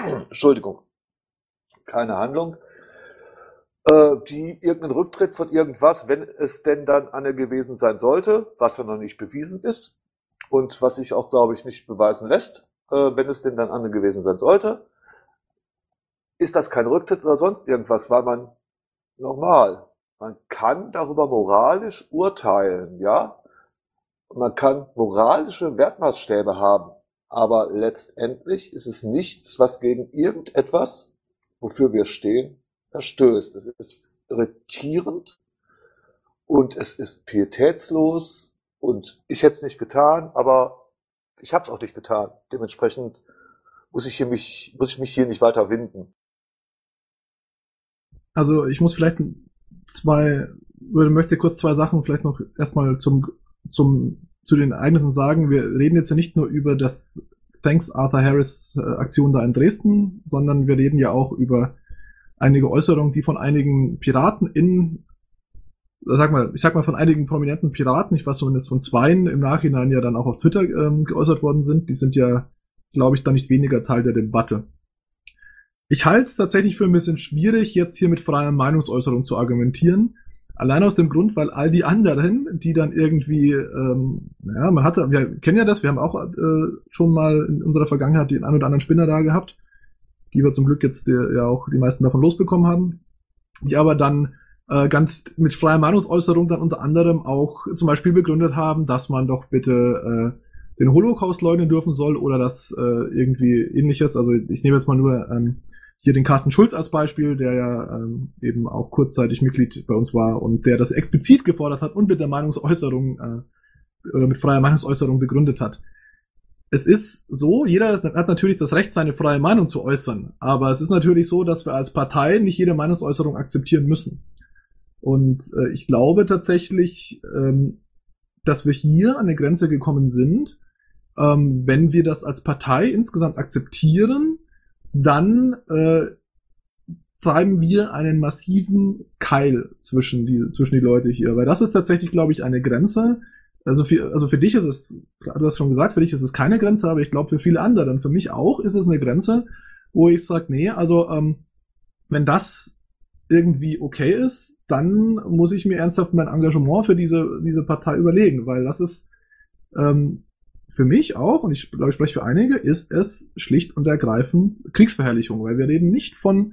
keine Handlung, die irgendeinen Rücktritt von irgendwas, wenn es denn dann Anne gewesen sein sollte, was ja noch nicht bewiesen ist und was sich auch, glaube ich, nicht beweisen lässt, wenn es denn dann Anne gewesen sein sollte, ist das kein Rücktritt oder sonst irgendwas, weil man kann darüber moralisch urteilen, ja. Man kann moralische Wertmaßstäbe haben, aber letztendlich ist es nichts, was gegen irgendetwas, wofür wir stehen, verstößt. Es ist irritierend und es ist pietätslos und ich hätte es nicht getan, aber ich habe es auch nicht getan. Dementsprechend muss ich mich hier nicht weiter winden. Also ich muss vielleicht möchte kurz zwei Sachen vielleicht noch erstmal zu den Ereignissen sagen. Wir reden jetzt ja nicht nur über das Thanks Arthur Harris Aktion da in Dresden, sondern wir reden ja auch über einige Äußerungen, die von einigen Piraten ich sag mal von einigen prominenten Piraten, ich weiß zumindest von zweien, im Nachhinein ja dann auch auf Twitter geäußert worden sind. Die sind ja, glaube ich, da nicht weniger Teil der Debatte. Ich halte es tatsächlich für ein bisschen schwierig, jetzt hier mit freier Meinungsäußerung zu argumentieren. Allein aus dem Grund, weil all die anderen, die dann irgendwie, wir kennen ja das, wir haben auch schon mal in unserer Vergangenheit den einen oder anderen Spinner da gehabt, die wir zum Glück jetzt ja auch die meisten davon losbekommen haben, die aber dann ganz mit freier Meinungsäußerung dann unter anderem auch zum Beispiel begründet haben, dass man doch bitte den Holocaust leugnen dürfen soll oder das irgendwie ähnliches. Also ich nehme jetzt mal nur hier den Carsten Schulz als Beispiel, der ja eben auch kurzzeitig Mitglied bei uns war und der das explizit gefordert hat und mit der Meinungsäußerung oder mit freier Meinungsäußerung begründet hat. Es ist so, jeder hat natürlich das Recht, seine freie Meinung zu äußern, aber es ist natürlich so, dass wir als Partei nicht jede Meinungsäußerung akzeptieren müssen. Und ich glaube tatsächlich, dass wir hier an eine Grenze gekommen sind, wenn wir das als Partei insgesamt akzeptieren, dann treiben wir einen massiven Keil zwischen die Leute hier. Weil das ist tatsächlich, glaube ich, eine Grenze. Also für dich ist es, du hast schon gesagt, für dich ist es keine Grenze, aber ich glaube für viele andere, und für mich auch, ist es eine Grenze, wo ich sage, nee, also wenn das irgendwie okay ist, dann muss ich mir ernsthaft mein Engagement für diese Partei überlegen, weil das ist für mich auch, und ich glaube, ich spreche für einige, ist es schlicht und ergreifend Kriegsverherrlichung, weil wir reden nicht von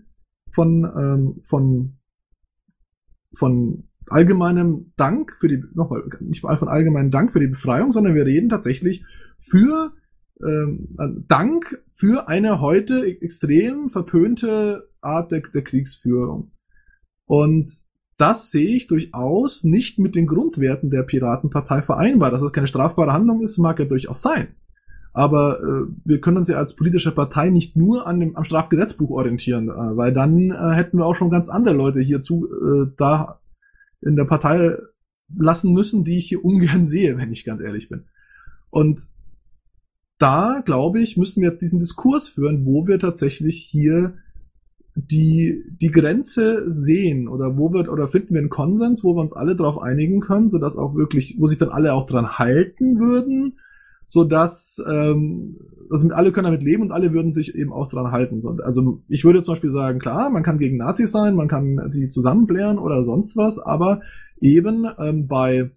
allgemeinem Dank für die, nochmal, nicht mal von allgemeinem Dank für die Befreiung, sondern wir reden tatsächlich für Dank für eine heute extrem verpönte Art der Kriegsführung. Und das sehe ich durchaus nicht mit den Grundwerten der Piratenpartei vereinbar. Dass das keine strafbare Handlung ist, mag ja durchaus sein. Aber wir können uns ja als politische Partei nicht nur am Strafgesetzbuch orientieren, weil dann hätten wir auch schon ganz andere Leute hierzu da in der Partei lassen müssen, die ich hier ungern sehe, wenn ich ganz ehrlich bin. Und da, glaube ich, müssen wir jetzt diesen Diskurs führen, wo wir tatsächlich hier die Grenze sehen oder finden wir einen Konsens, wo wir uns alle darauf einigen können, sodass auch wirklich, wo sich dann alle auch dran halten würden, sodass also alle können damit leben und alle würden sich eben auch dran halten. Also ich würde zum Beispiel sagen, klar, man kann gegen Nazis sein, man kann die zusammenblären oder sonst was, aber eben bei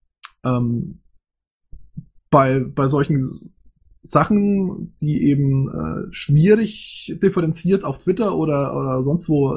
solchen Sachen, die eben schwierig differenziert auf Twitter oder sonst wo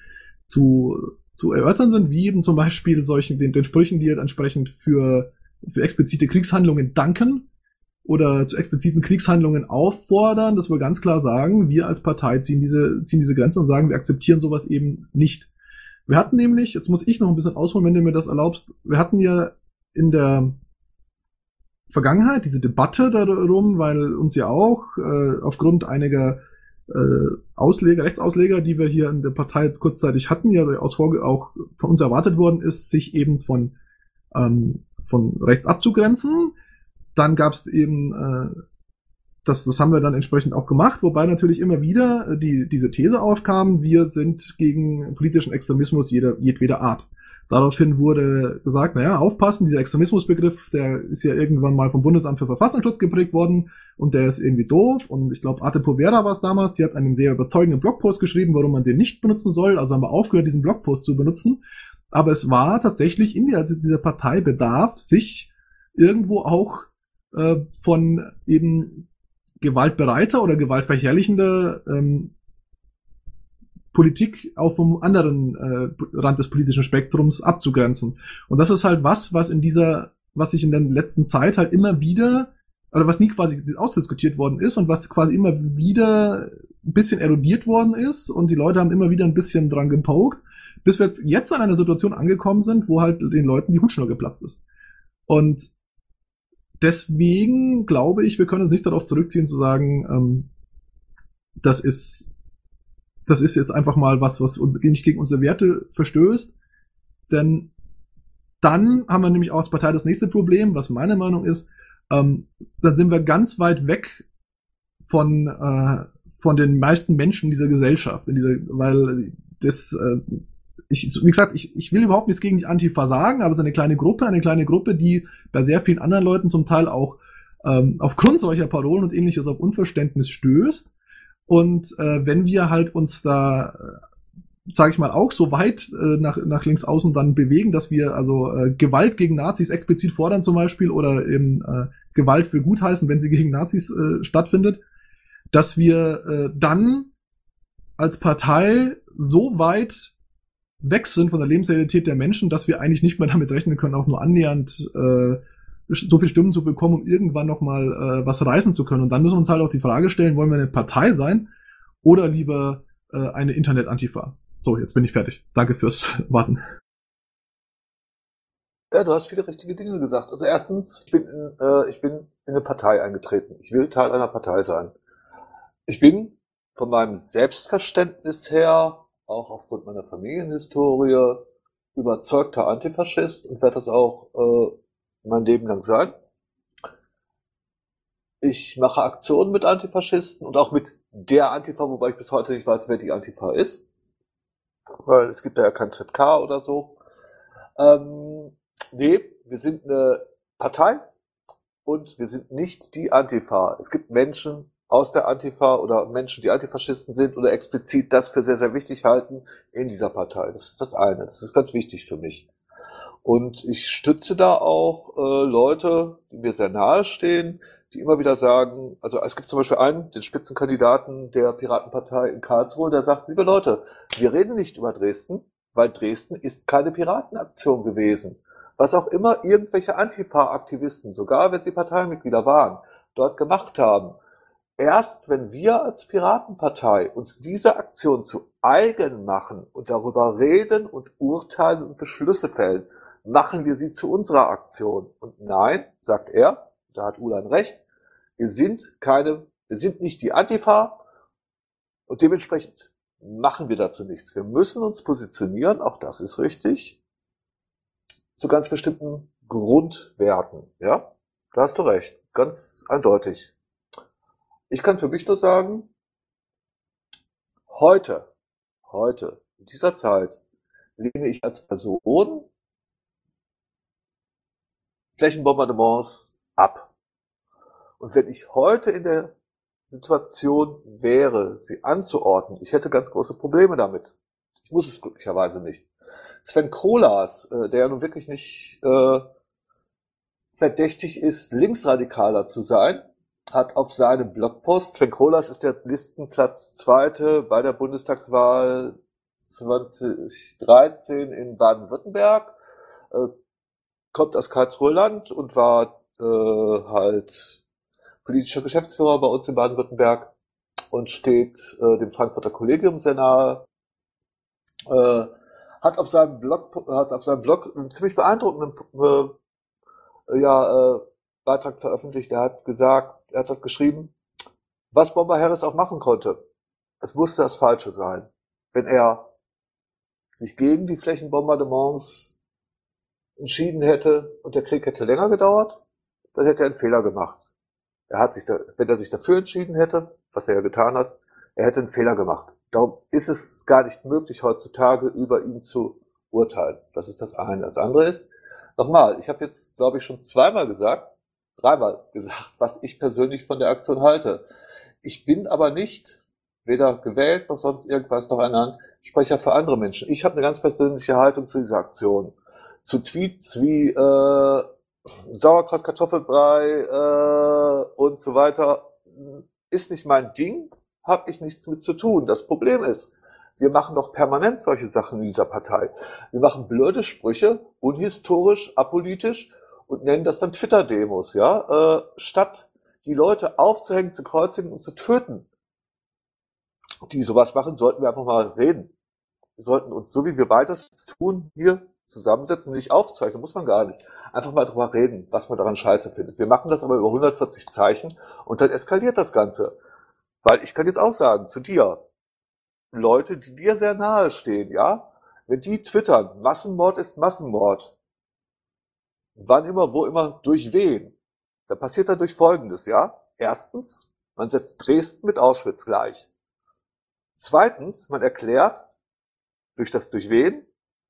zu erörtern sind, wie eben zum Beispiel den Sprüchen, die halt entsprechend für explizite Kriegshandlungen danken oder zu expliziten Kriegshandlungen auffordern, dass wir ganz klar sagen, wir als Partei ziehen diese Grenze und sagen, wir akzeptieren sowas eben nicht. Wir hatten nämlich, jetzt muss ich noch ein bisschen ausholen, wenn du mir das erlaubst, wir hatten ja in der Vergangenheit diese Debatte darum, weil uns ja auch aufgrund einiger Rechtsausleger, die wir hier in der Partei kurzzeitig hatten, ja auch von uns erwartet worden ist, sich eben von rechts abzugrenzen. Dann gab es eben das haben wir dann entsprechend auch gemacht, wobei natürlich immer wieder diese These aufkam, wir sind gegen politischen Extremismus jedweder Art. Daraufhin wurde gesagt, naja, aufpassen, dieser Extremismusbegriff, der ist ja irgendwann mal vom Bundesamt für Verfassungsschutz geprägt worden und der ist irgendwie doof. Und ich glaube, Arte Povera war es damals, die hat einen sehr überzeugenden Blogpost geschrieben, warum man den nicht benutzen soll. Also haben wir aufgehört, diesen Blogpost zu benutzen. Aber es war tatsächlich in dieser Partei Bedarf, sich irgendwo auch von eben gewaltbereiter oder gewaltverherrlichender Politik auf vom anderen Rand des politischen Spektrums abzugrenzen. Und das ist halt was sich in der letzten Zeit halt immer wieder, oder was nie quasi ausdiskutiert worden ist und was quasi immer wieder ein bisschen erodiert worden ist und die Leute haben immer wieder ein bisschen dran gepokt, bis wir jetzt an einer Situation angekommen sind, wo halt den Leuten die Hutschnur geplatzt ist. Und deswegen glaube ich, wir können uns nicht darauf zurückziehen zu sagen, das ist jetzt einfach mal was uns nicht gegen unsere Werte verstößt, denn dann haben wir nämlich auch als Partei das nächste Problem, was meine Meinung ist, dann sind wir ganz weit weg von den meisten Menschen dieser Gesellschaft, weil das wie gesagt, ich will überhaupt nichts gegen die Antifa sagen, aber es ist eine kleine Gruppe, die bei sehr vielen anderen Leuten zum Teil auch aufgrund solcher Parolen und ähnliches auf Unverständnis stößt. Und wenn wir halt uns da, sage ich mal, auch so weit nach links außen dann bewegen, dass wir also Gewalt gegen Nazis explizit fordern zum Beispiel oder eben Gewalt für gut heißen, wenn sie gegen Nazis stattfindet, dass wir dann als Partei so weit weg sind von der Lebensrealität der Menschen, dass wir eigentlich nicht mehr damit rechnen können, auch nur annähernd so viele Stimmen zu bekommen, um irgendwann nochmal was reißen zu können. Und dann müssen wir uns halt auch die Frage stellen, wollen wir eine Partei sein oder lieber eine Internet-Antifa? So, jetzt bin ich fertig. Danke fürs Warten. Ja, du hast viele richtige Dinge gesagt. Also erstens, ich bin in eine Partei eingetreten. Ich will Teil einer Partei sein. Ich bin von meinem Selbstverständnis her, auch aufgrund meiner Familienhistorie, überzeugter Antifaschist und werde das auch mein Leben lang sein. Ich mache Aktionen mit Antifaschisten und auch mit der Antifa, wobei ich bis heute nicht weiß, wer die Antifa ist. Weil es gibt ja kein ZK oder so. Nee, wir sind eine Partei und wir sind nicht die Antifa. Es gibt Menschen aus der Antifa oder Menschen, die Antifaschisten sind oder explizit das für sehr, sehr wichtig halten in dieser Partei. Das ist das eine. Das ist ganz wichtig für mich. Und ich stütze da auch Leute, die mir sehr nahe stehen, die immer wieder sagen, also es gibt zum Beispiel einen, den Spitzenkandidaten der Piratenpartei in Karlsruhe, der sagt, liebe Leute, wir reden nicht über Dresden, weil Dresden ist keine Piratenaktion gewesen. Was auch immer irgendwelche Antifa-Aktivisten, sogar wenn sie Parteimitglieder waren, dort gemacht haben. Erst wenn wir als Piratenpartei uns diese Aktion zu eigen machen und darüber reden und urteilen und Beschlüsse fällen, machen wir sie zu unserer Aktion. Und nein, sagt er, da hat Ulan recht, wir sind nicht die Antifa und dementsprechend machen wir dazu nichts. Wir müssen uns positionieren, auch das ist richtig, zu ganz bestimmten Grundwerten. Ja, da hast du recht, ganz eindeutig. Ich kann für mich nur sagen, heute, in dieser Zeit, lehne ich als Person Flächenbombardements ab. Und wenn ich heute in der Situation wäre, sie anzuordnen, ich hätte ganz große Probleme damit. Ich muss es glücklicherweise nicht. Sven Krolas, der ja nun wirklich nicht verdächtig ist, linksradikaler zu sein, hat auf seinem Blogpost, Sven Krolas ist der Listenplatz Zweite bei der Bundestagswahl 2013 in Baden-Württemberg, kommt aus Karlsruher Land und war halt politischer Geschäftsführer bei uns in Baden-Württemberg und steht dem Frankfurter Kollegium sehr nahe. Hat auf seinem Blog einen ziemlich beeindruckenden Beitrag veröffentlicht. Er hat dort geschrieben, was Bomber Harris auch machen konnte. Es musste das Falsche sein. Wenn er sich gegen die Flächenbombardements entschieden hätte und der Krieg hätte länger gedauert, dann hätte er einen Fehler gemacht. Wenn er sich dafür entschieden hätte, was er ja getan hat, er hätte einen Fehler gemacht. Darum ist es gar nicht möglich, heutzutage über ihn zu urteilen. Das ist das eine. Das andere ist, nochmal, ich habe jetzt, glaube ich, schon dreimal gesagt, was ich persönlich von der Aktion halte. Ich bin aber nicht weder gewählt noch sonst irgendwas noch ein Sprecher für andere Menschen. Ich habe eine ganz persönliche Haltung zu dieser Aktion. Zu Tweets wie Sauerkraut, Kartoffelbrei und so weiter ist nicht mein Ding, habe ich nichts mit zu tun. Das Problem ist, wir machen doch permanent solche Sachen in dieser Partei. Wir machen blöde Sprüche, unhistorisch, apolitisch und nennen das dann Twitter-Demos, ja, statt die Leute aufzuhängen, zu kreuzigen und zu töten. Die sowas machen, sollten wir einfach mal reden. Wir sollten uns, so wie wir beides tun, hier zusammensetzen, nicht aufzeichnen, muss man gar nicht. Einfach mal drüber reden, was man daran scheiße findet. Wir machen das aber über 140 Zeichen und dann eskaliert das Ganze. Weil ich kann jetzt auch sagen, zu dir, Leute, die dir sehr nahe stehen, ja, wenn die twittern, Massenmord ist Massenmord, wann immer, wo immer, durch wen, dann passiert dadurch Folgendes, ja. Erstens, man setzt Dresden mit Auschwitz gleich. Zweitens, man erklärt, durch wen,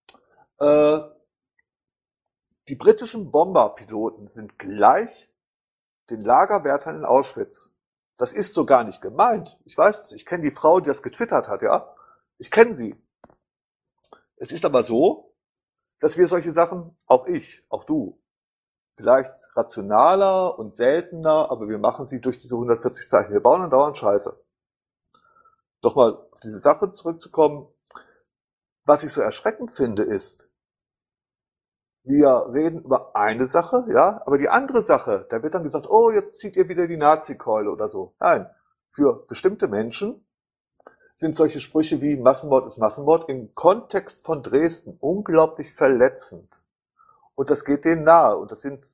die britischen Bomberpiloten sind gleich den Lagerwärtern in Auschwitz. Das ist so gar nicht gemeint. Ich weiß es, ich kenne die Frau, die das getwittert hat, ja. Ich kenne sie. Es ist aber so, dass wir solche Sachen, auch ich, auch du, vielleicht rationaler und seltener, aber wir machen sie durch diese 140 Zeichen. Wir bauen dann dauernd Scheiße. Doch mal auf diese Sache zurückzukommen. Was ich so erschreckend finde, ist, wir reden über eine Sache, ja, aber die andere Sache, da wird dann gesagt, oh, jetzt zieht ihr wieder die Nazi-Keule oder so. Nein, für bestimmte Menschen sind solche Sprüche wie Massenmord ist Massenmord im Kontext von Dresden unglaublich verletzend. Und das geht denen nahe. Und das sind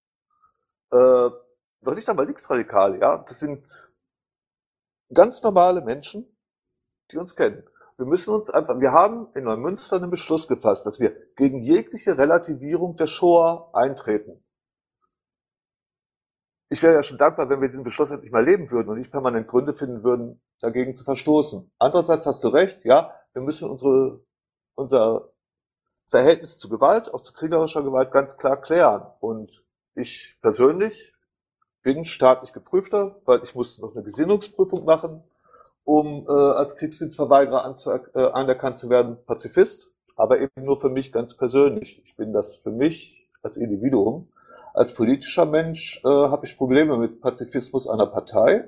noch nicht einmal Linksradikale, ja. Das sind ganz normale Menschen, die uns kennen. Wir haben in Neumünster einen Beschluss gefasst, dass wir gegen jegliche Relativierung der Shoah eintreten. Ich wäre ja schon dankbar, wenn wir diesen Beschluss endlich mal leben würden und nicht permanent Gründe finden würden, dagegen zu verstoßen. Andererseits hast du recht, ja, wir müssen unser Verhältnis zu Gewalt, auch zu kriegerischer Gewalt, ganz klar klären. Und ich persönlich bin staatlich geprüfter, weil ich musste noch eine Gesinnungsprüfung machen, um als Kriegsdienstverweigerer anerkannt zu werden, Pazifist, aber eben nur für mich ganz persönlich. Ich bin das für mich als Individuum. Als politischer Mensch habe ich Probleme mit Pazifismus einer Partei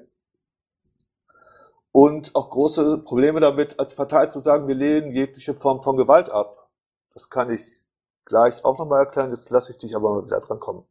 und auch große Probleme damit, als Partei zu sagen, wir lehnen jegliche Form von Gewalt ab. Das kann ich gleich auch nochmal erklären, jetzt lasse ich dich aber mal wieder dran kommen.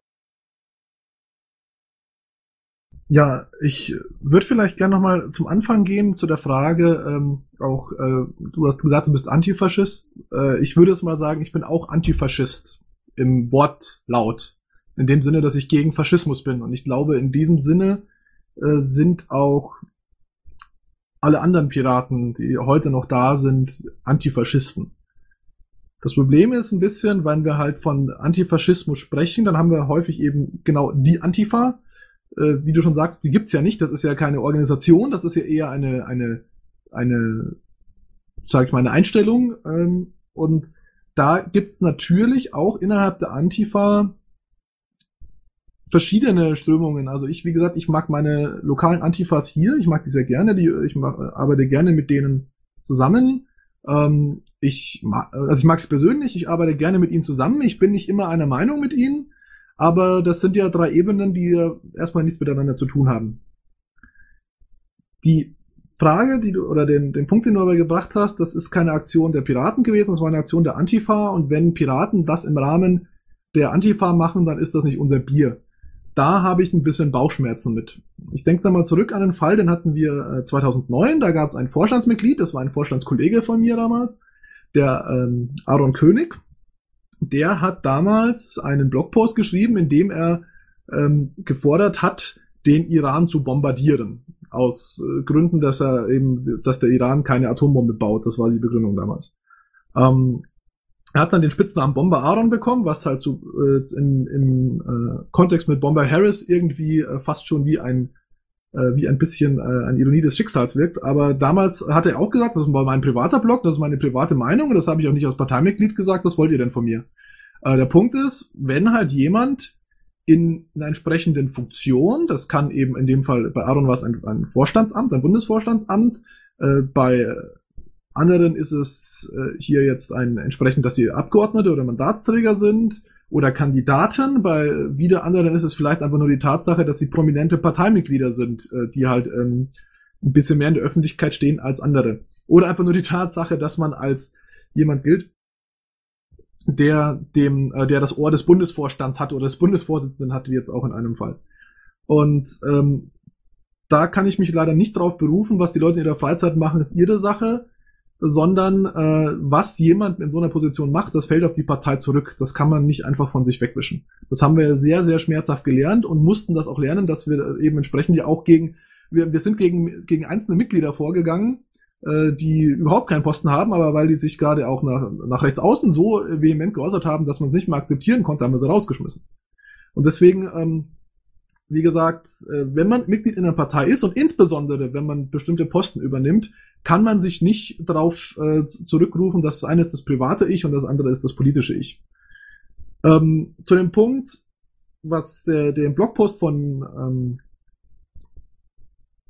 Ja, ich würde vielleicht gerne nochmal zum Anfang gehen, zu der Frage, du hast gesagt, du bist Antifaschist. Ich würde jetzt mal sagen, ich bin auch Antifaschist im Wortlaut. In dem Sinne, dass ich gegen Faschismus bin. Und ich glaube, in diesem Sinne sind auch alle anderen Piraten, die heute noch da sind, Antifaschisten. Das Problem ist ein bisschen, wenn wir halt von Antifaschismus sprechen, dann haben wir häufig eben genau die Antifa. Wie du schon sagst, die gibt's ja nicht. Das ist ja keine Organisation, das ist ja eher eine sag ich mal, eine Einstellung. Und da gibt's natürlich auch innerhalb der Antifa verschiedene Strömungen. Also ich, wie gesagt, ich mag meine lokalen Antifas hier, ich mag die sehr gerne, arbeite gerne mit denen zusammen. Ich mag sie persönlich, ich arbeite gerne mit ihnen zusammen, ich bin nicht immer einer Meinung mit ihnen, aber das sind ja 3 Ebenen, die ja erstmal nichts miteinander zu tun haben. Die Frage, den Punkt, den du aber gebracht hast, das ist keine Aktion der Piraten gewesen, das war eine Aktion der Antifa, und wenn Piraten das im Rahmen der Antifa machen, dann ist das nicht unser Bier. Da habe ich ein bisschen Bauchschmerzen mit. Ich denke da mal zurück an einen Fall, den hatten wir 2009, da gab es ein Vorstandsmitglied, das war ein Vorstandskollege von mir damals, der Aaron König. Der hat damals einen Blogpost geschrieben, in dem er gefordert hat, den Iran zu bombardieren. Aus Gründen, dass der Iran keine Atombombe baut. Das war die Begründung damals. Er hat dann den Spitznamen Bomber Aaron bekommen, was halt so im Kontext mit Bomber Harris irgendwie fast schon wie ein bisschen eine Ironie des Schicksals wirkt. Aber damals hat er auch gesagt, das war mein privater Blog, das ist meine private Meinung, und das habe ich auch nicht als Parteimitglied gesagt, was wollt ihr denn von mir? Der Punkt ist, wenn halt jemand in einer entsprechenden Funktion, das kann eben in dem Fall, bei Aaron war es ein Vorstandsamt, ein Bundesvorstandsamt, bei anderen ist es hier jetzt entsprechend, dass sie Abgeordnete oder Mandatsträger sind oder Kandidaten. Bei wieder anderen ist es vielleicht einfach nur die Tatsache, dass sie prominente Parteimitglieder sind, die halt ein bisschen mehr in der Öffentlichkeit stehen als andere. Oder einfach nur die Tatsache, dass man als jemand gilt, der das Ohr des Bundesvorstands hat oder des Bundesvorsitzenden hat, wie jetzt auch in einem Fall. Und da kann ich mich leider nicht drauf berufen. Was die Leute in ihrer Freizeit machen, ist ihre Sache, sondern was jemand in so einer Position macht, das fällt auf die Partei zurück. Das kann man nicht einfach von sich wegwischen. Das haben wir sehr, sehr schmerzhaft gelernt und mussten das auch lernen, dass wir eben entsprechend ja auch wir sind gegen einzelne Mitglieder vorgegangen, die überhaupt keinen Posten haben, aber weil die sich gerade auch nach rechts außen so vehement geäußert haben, dass man es nicht mehr akzeptieren konnte, haben wir sie rausgeschmissen. Und deswegen, wie gesagt, wenn man Mitglied in einer Partei ist und insbesondere, wenn man bestimmte Posten übernimmt, kann man sich nicht darauf zurückrufen, dass das eine ist das private Ich und das andere ist das politische Ich. Zu dem Punkt, was den Blogpost von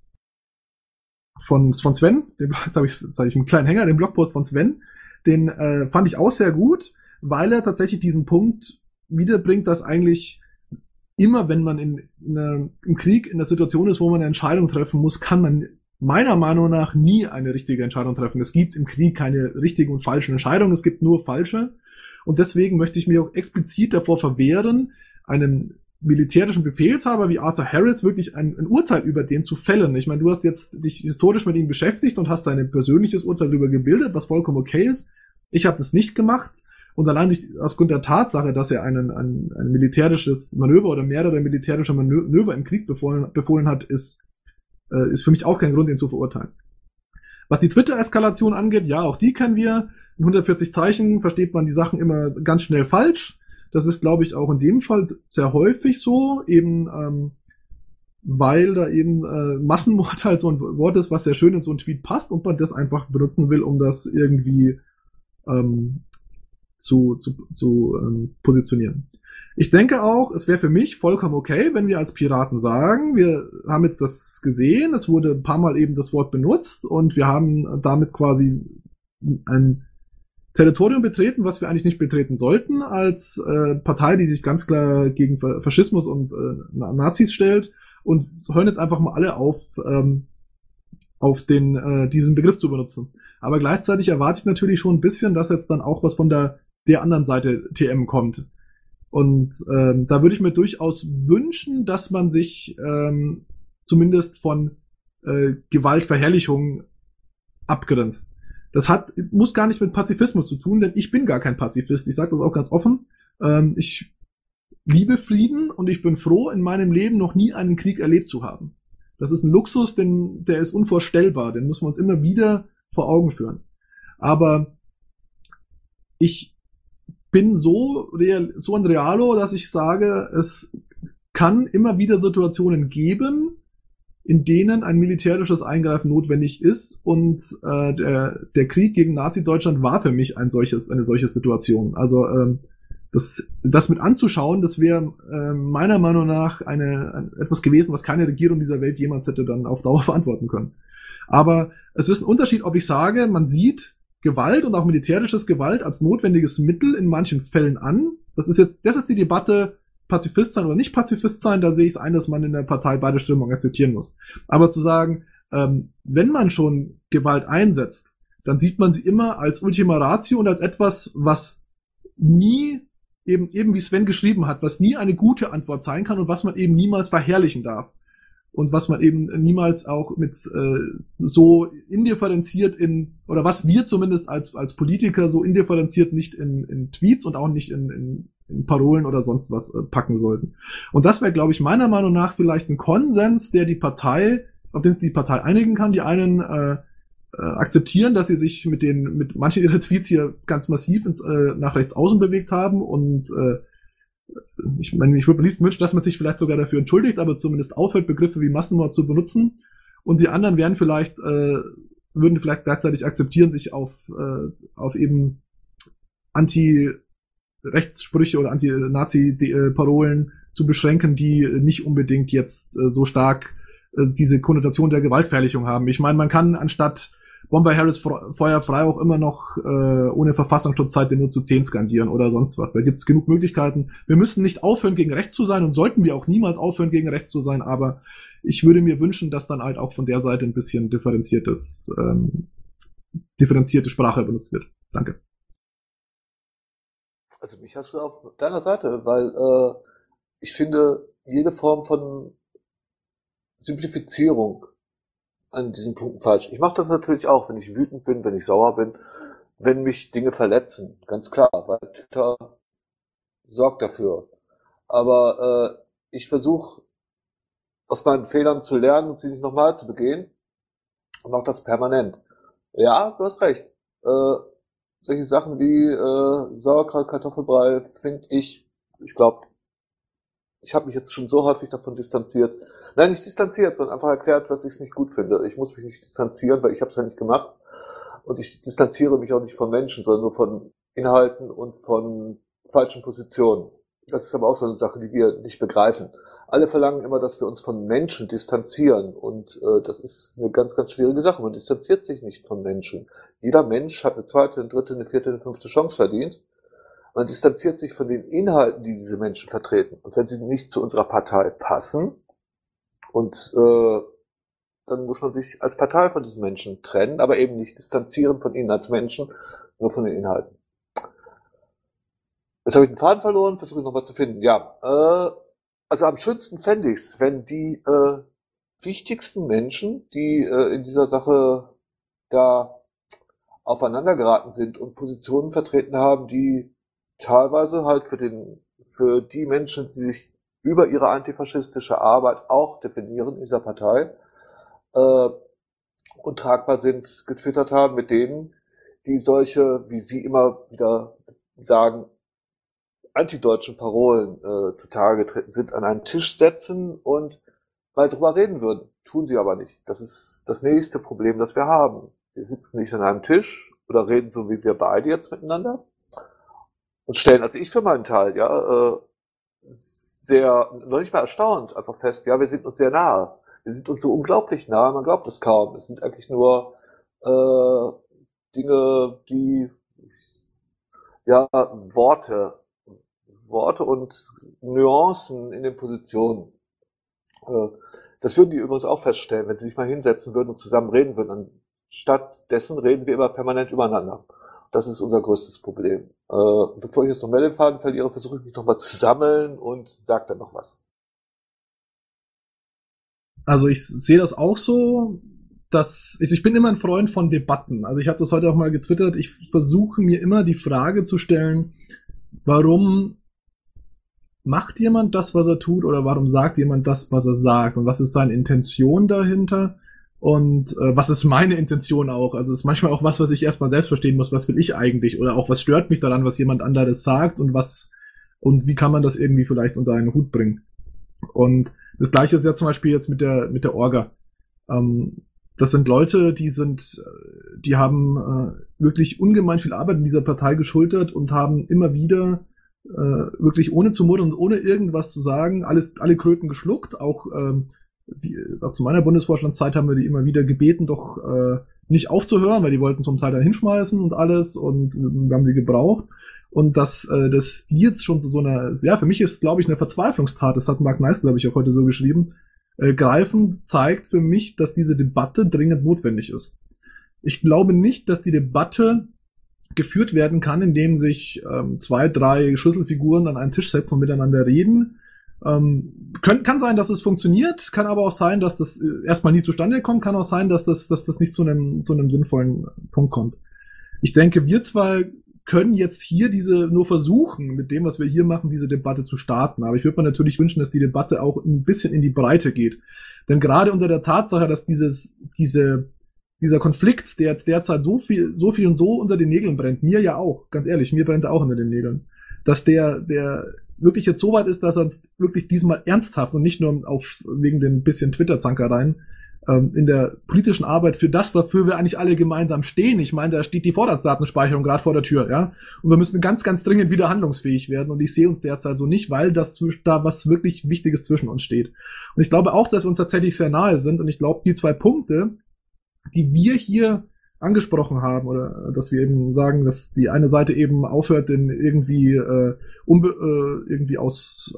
von Sven, jetzt habe ich einen kleinen Hänger, den Blogpost von Sven, den fand ich auch sehr gut, weil er tatsächlich diesen Punkt wiederbringt, dass eigentlich immer, wenn man im Krieg in der Situation ist, wo man eine Entscheidung treffen muss, kann man meiner Meinung nach nie eine richtige Entscheidung treffen. Es gibt im Krieg keine richtigen und falschen Entscheidungen, es gibt nur falsche. Und deswegen möchte ich mir auch explizit davor verwehren, einen militärischen Befehlshaber wie Arthur Harris wirklich ein Urteil über den zu fällen. Ich meine, du hast jetzt dich historisch mit ihm beschäftigt und hast dein persönliches Urteil darüber gebildet, was vollkommen okay ist. Ich habe das nicht gemacht. Und allein aufgrund der Tatsache, dass er ein militärisches Manöver oder mehrere militärische Manöver im Krieg befohlen hat, ist für mich auch kein Grund, ihn zu verurteilen. Was die Twitter-Eskalation angeht, ja, auch die kennen wir. In 140 Zeichen versteht man die Sachen immer ganz schnell falsch. Das ist, glaube ich, auch in dem Fall sehr häufig so, eben weil da eben Massenmord halt so ein Wort ist, was sehr schön in so einen Tweet passt und man das einfach benutzen will, um das irgendwie zu positionieren. Ich denke auch, es wäre für mich vollkommen okay, wenn wir als Piraten sagen, wir haben jetzt das gesehen, es wurde ein paar Mal eben das Wort benutzt und wir haben damit quasi ein Territorium betreten, was wir eigentlich nicht betreten sollten, als Partei, die sich ganz klar gegen Faschismus und Nazis stellt, und hören jetzt einfach mal alle auf diesen Begriff zu benutzen. Aber gleichzeitig erwarte ich natürlich schon ein bisschen, dass jetzt dann auch was von der anderen Seite TM kommt. Und da würde ich mir durchaus wünschen, dass man sich zumindest von Gewaltverherrlichung abgrenzt. Das muss gar nicht mit Pazifismus zu tun, denn ich bin gar kein Pazifist. Ich sage das auch ganz offen. Ich liebe Frieden und ich bin froh, in meinem Leben noch nie einen Krieg erlebt zu haben. Das ist ein Luxus, der ist unvorstellbar. Den müssen wir uns immer wieder vor Augen führen. Aber ich bin so ein Realo, dass ich sage, es kann immer wieder Situationen geben, in denen ein militärisches Eingreifen notwendig ist. Und der Krieg gegen Nazi-Deutschland war für mich eine solche Situation. Also das mit anzuschauen, das wäre meiner Meinung nach etwas gewesen, was keine Regierung dieser Welt jemals hätte dann auf Dauer verantworten können. Aber es ist ein Unterschied, ob ich sage, man sieht Gewalt und auch militärisches Gewalt als notwendiges Mittel in manchen Fällen an. Das ist die Debatte, Pazifist sein oder nicht Pazifist sein, da sehe ich es ein, dass man in der Partei beide Strömungen akzeptieren muss. Aber zu sagen, wenn man schon Gewalt einsetzt, dann sieht man sie immer als Ultima Ratio und als etwas, was nie, eben wie Sven geschrieben hat, was nie eine gute Antwort sein kann und was man eben niemals verherrlichen darf. Und was man eben niemals auch mit so indifferenziert oder was wir zumindest als Politiker so indifferenziert nicht in Tweets und auch nicht in Parolen oder sonst was packen sollten. Und das wäre, glaube ich, meiner Meinung nach vielleicht ein Konsens, auf den sich die Partei einigen kann. Die einen akzeptieren, dass sie sich mit manchen ihrer Tweets hier ganz massiv nach rechts außen bewegt haben und ich meine, ich würde am liebsten wünschen, dass man sich vielleicht sogar dafür entschuldigt, aber zumindest aufhört, Begriffe wie Massenmord zu benutzen. Und die anderen würden vielleicht gleichzeitig akzeptieren, sich auf eben Anti-Rechtssprüche oder Anti-Nazi-Parolen zu beschränken, die nicht unbedingt jetzt so stark diese Konnotation der Gewaltverherrlichung haben. Ich meine, man kann anstatt Bomber Harris Feuer frei auch immer noch ohne Verfassungsschutzzeit den 0:10 skandieren oder sonst was. Da gibt es genug Möglichkeiten. Wir müssen nicht aufhören, gegen rechts zu sein und sollten wir auch niemals aufhören, gegen rechts zu sein, aber ich würde mir wünschen, dass dann halt auch von der Seite ein bisschen differenzierte Sprache benutzt wird. Danke. Also mich hast du auf deiner Seite, weil ich finde, jede Form von Simplifizierung an diesen Punkten falsch. Ich mache das natürlich auch, wenn ich wütend bin, wenn ich sauer bin, wenn mich Dinge verletzen, ganz klar, weil Twitter sorgt dafür. Aber ich versuche aus meinen Fehlern zu lernen und sie nicht nochmal zu begehen und mache das permanent. Ja, du hast recht. Solche Sachen wie Sauerkraut, Kartoffelbrei finde ich glaube, ich habe mich jetzt schon so häufig davon distanziert. Nein, nicht distanziert, sondern einfach erklärt, was ich nicht gut finde. Ich muss mich nicht distanzieren, weil ich habe es ja nicht gemacht. Und ich distanziere mich auch nicht von Menschen, sondern nur von Inhalten und von falschen Positionen. Das ist aber auch so eine Sache, die wir nicht begreifen. alle verlangen immer, dass wir uns von Menschen distanzieren. Und das ist eine ganz, ganz schwierige Sache. Man distanziert sich nicht von Menschen. Jeder Mensch hat eine zweite, eine dritte, eine vierte, eine fünfte Chance verdient. Man distanziert sich von den Inhalten, die diese Menschen vertreten. Und wenn sie nicht zu unserer Partei passen, und dann muss man sich als Partei von diesen Menschen trennen, aber eben nicht distanzieren von ihnen als Menschen, nur von den Inhalten. Jetzt habe ich den Faden verloren, versuche ich nochmal zu finden. Ja, also am schönsten fände ich es, wenn die wichtigsten Menschen, die in dieser Sache da aufeinander geraten sind und Positionen vertreten haben, die teilweise halt für die Menschen, die sich über ihre antifaschistische Arbeit auch definieren in dieser Partei, untragbar sind, getwittert haben mit denen, die solche, wie sie immer wieder sagen, antideutschen Parolen zutage getreten sind, an einen Tisch setzen und mal drüber reden würden. Tun sie aber nicht. Das ist das nächste Problem, das wir haben. Wir sitzen nicht an einem Tisch oder reden so wie wir beide jetzt miteinander und stellen, also ich für meinen Teil, ja, sehr, noch nicht mal erstaunt, einfach fest, ja, wir sind uns sehr nahe. Wir sind uns so unglaublich nahe, man glaubt es kaum. Es sind eigentlich nur Dinge, die, ja, Worte und Nuancen in den Positionen. Das würden die übrigens auch feststellen, wenn sie sich mal hinsetzen würden und zusammen reden würden. Stattdessen reden wir immer permanent übereinander. Das ist unser größtes Problem. Bevor ich jetzt noch mehr den Faden verliere, versuche ich mich nochmal zu sammeln und sage dann noch was. Also ich sehe das auch so, dass ich bin immer ein Freund von Debatten. Also ich habe das heute auch mal getwittert. Ich versuche mir immer die Frage zu stellen, warum macht jemand das, was er tut, oder warum sagt jemand das, was er sagt? Und was ist seine Intention dahinter? Und was ist meine Intention auch? Also es ist manchmal auch was ich erstmal selbst verstehen muss, was will ich eigentlich? Oder auch was stört mich daran, was jemand anderes sagt und wie kann man das irgendwie vielleicht unter einen Hut bringen? Und das Gleiche ist ja zum Beispiel jetzt mit der Orga. Das sind Leute, die haben wirklich ungemein viel Arbeit in dieser Partei geschultert und haben immer wieder wirklich ohne zu murren und ohne irgendwas zu sagen, alle Kröten geschluckt. Auch zu meiner Bundesvorstandszeit haben wir die immer wieder gebeten, doch nicht aufzuhören, weil die wollten zum Teil dann hinschmeißen und alles und wir haben sie gebraucht. Und dass die jetzt schon zu so einer, ja, für mich ist, glaube ich, eine Verzweiflungstat, das hat Mark Neist, glaube ich, auch heute so geschrieben, greifen, zeigt für mich, dass diese Debatte dringend notwendig ist. Ich glaube nicht, dass die Debatte geführt werden kann, indem sich 2, 3 Schlüsselfiguren an einen Tisch setzen und miteinander reden. Kann sein, dass es funktioniert, kann aber auch sein, dass das erstmal nie zustande kommt, kann auch sein, dass das nicht zu einem sinnvollen Punkt kommt. Ich denke, wir zwei können jetzt hier nur versuchen, mit dem, was wir hier machen, diese Debatte zu starten. Aber ich würde mir natürlich wünschen, dass die Debatte auch ein bisschen in die Breite geht. Denn gerade unter der Tatsache, dass dieser Konflikt, der jetzt derzeit so viel und so unter den Nägeln brennt, mir ja auch, ganz ehrlich, mir brennt er auch unter den Nägeln, dass der wirklich jetzt so weit ist, dass er uns wirklich diesmal ernsthaft und nicht nur wegen den bisschen Twitter-Zankereien in der politischen Arbeit für das, wofür wir eigentlich alle gemeinsam stehen. Ich meine, da steht die Vorratsdatenspeicherung gerade vor der Tür, ja. Und wir müssen ganz, ganz dringend wieder handlungsfähig werden. Und ich sehe uns derzeit so nicht, weil da was wirklich Wichtiges zwischen uns steht. Und ich glaube auch, dass wir uns tatsächlich sehr nahe sind. Und ich glaube, die 2 Punkte, die wir hier angesprochen haben, oder dass wir eben sagen, dass die eine Seite eben aufhört, den irgendwie aus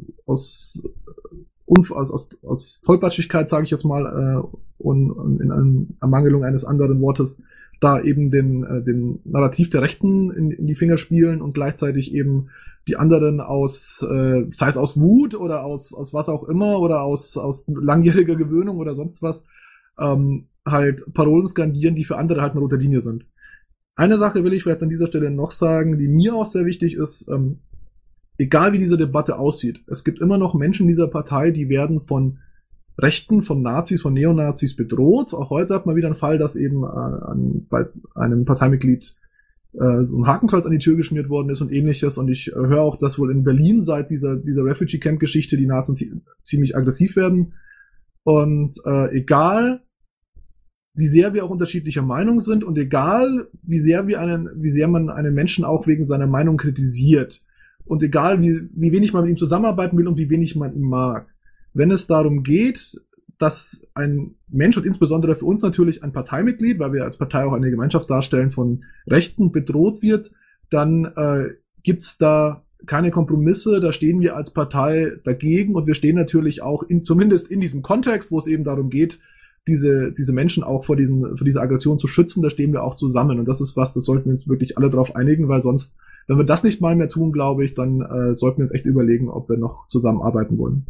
Tollpatschigkeit, sage ich jetzt mal, und in Ermangelung eines anderen Wortes, da eben den Narrativ der Rechten in die Finger spielen und gleichzeitig eben die anderen sei es aus Wut oder aus was auch immer oder aus langjähriger Gewöhnung oder sonst was, halt Parolen skandieren, die für andere halt eine rote Linie sind. Eine Sache will ich vielleicht an dieser Stelle noch sagen, die mir auch sehr wichtig ist, egal wie diese Debatte aussieht, es gibt immer noch Menschen in dieser Partei, die werden von Rechten, von Nazis, von Neonazis bedroht. Auch heute hat man wieder einen Fall, dass eben bei einem Parteimitglied so ein Hakenkreuz an die Tür geschmiert worden ist und ähnliches. Und ich höre auch, dass wohl in Berlin seit dieser Refugee-Camp-Geschichte die Nazis ziemlich aggressiv werden. Und egal wie sehr wir auch unterschiedlicher Meinung sind und egal wie sehr man einen Menschen auch wegen seiner Meinung kritisiert, und egal, wie wenig man mit ihm zusammenarbeiten will und wie wenig man ihn mag. wenn es darum geht, dass ein Mensch und insbesondere für uns natürlich ein Parteimitglied, weil wir als Partei auch eine Gemeinschaft darstellen, von Rechten bedroht wird, dann gibt's da keine Kompromisse, da stehen wir als Partei dagegen und wir stehen natürlich auch zumindest in diesem Kontext, wo es eben darum geht, diese Menschen auch vor dieser Aggression zu schützen, da stehen wir auch zusammen und das ist was, das sollten wir uns wirklich alle darauf einigen, weil sonst, wenn wir das nicht mal mehr tun, glaube ich, dann sollten wir uns echt überlegen, ob wir noch zusammenarbeiten wollen.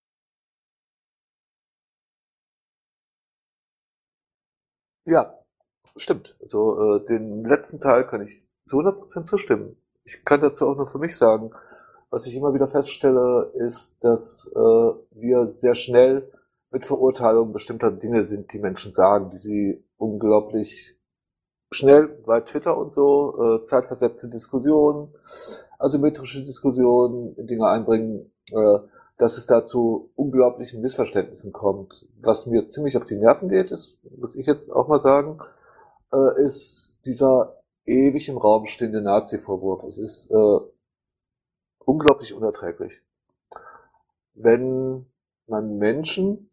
Ja, stimmt. Also den letzten Teil kann ich zu 100% zustimmen. Ich kann dazu auch noch für mich sagen, was ich immer wieder feststelle, ist, dass wir sehr schnell mit Verurteilung bestimmter Dinge sind, die Menschen sagen, die sie unglaublich schnell bei Twitter und so, zeitversetzte Diskussionen, asymmetrische Diskussionen, Dinge einbringen, dass es da zu unglaublichen Missverständnissen kommt. Was mir ziemlich auf die Nerven geht, ist, muss ich jetzt auch mal sagen, ist dieser ewig im Raum stehende Nazi-Vorwurf. Es ist unglaublich unerträglich. Wenn man Menschen,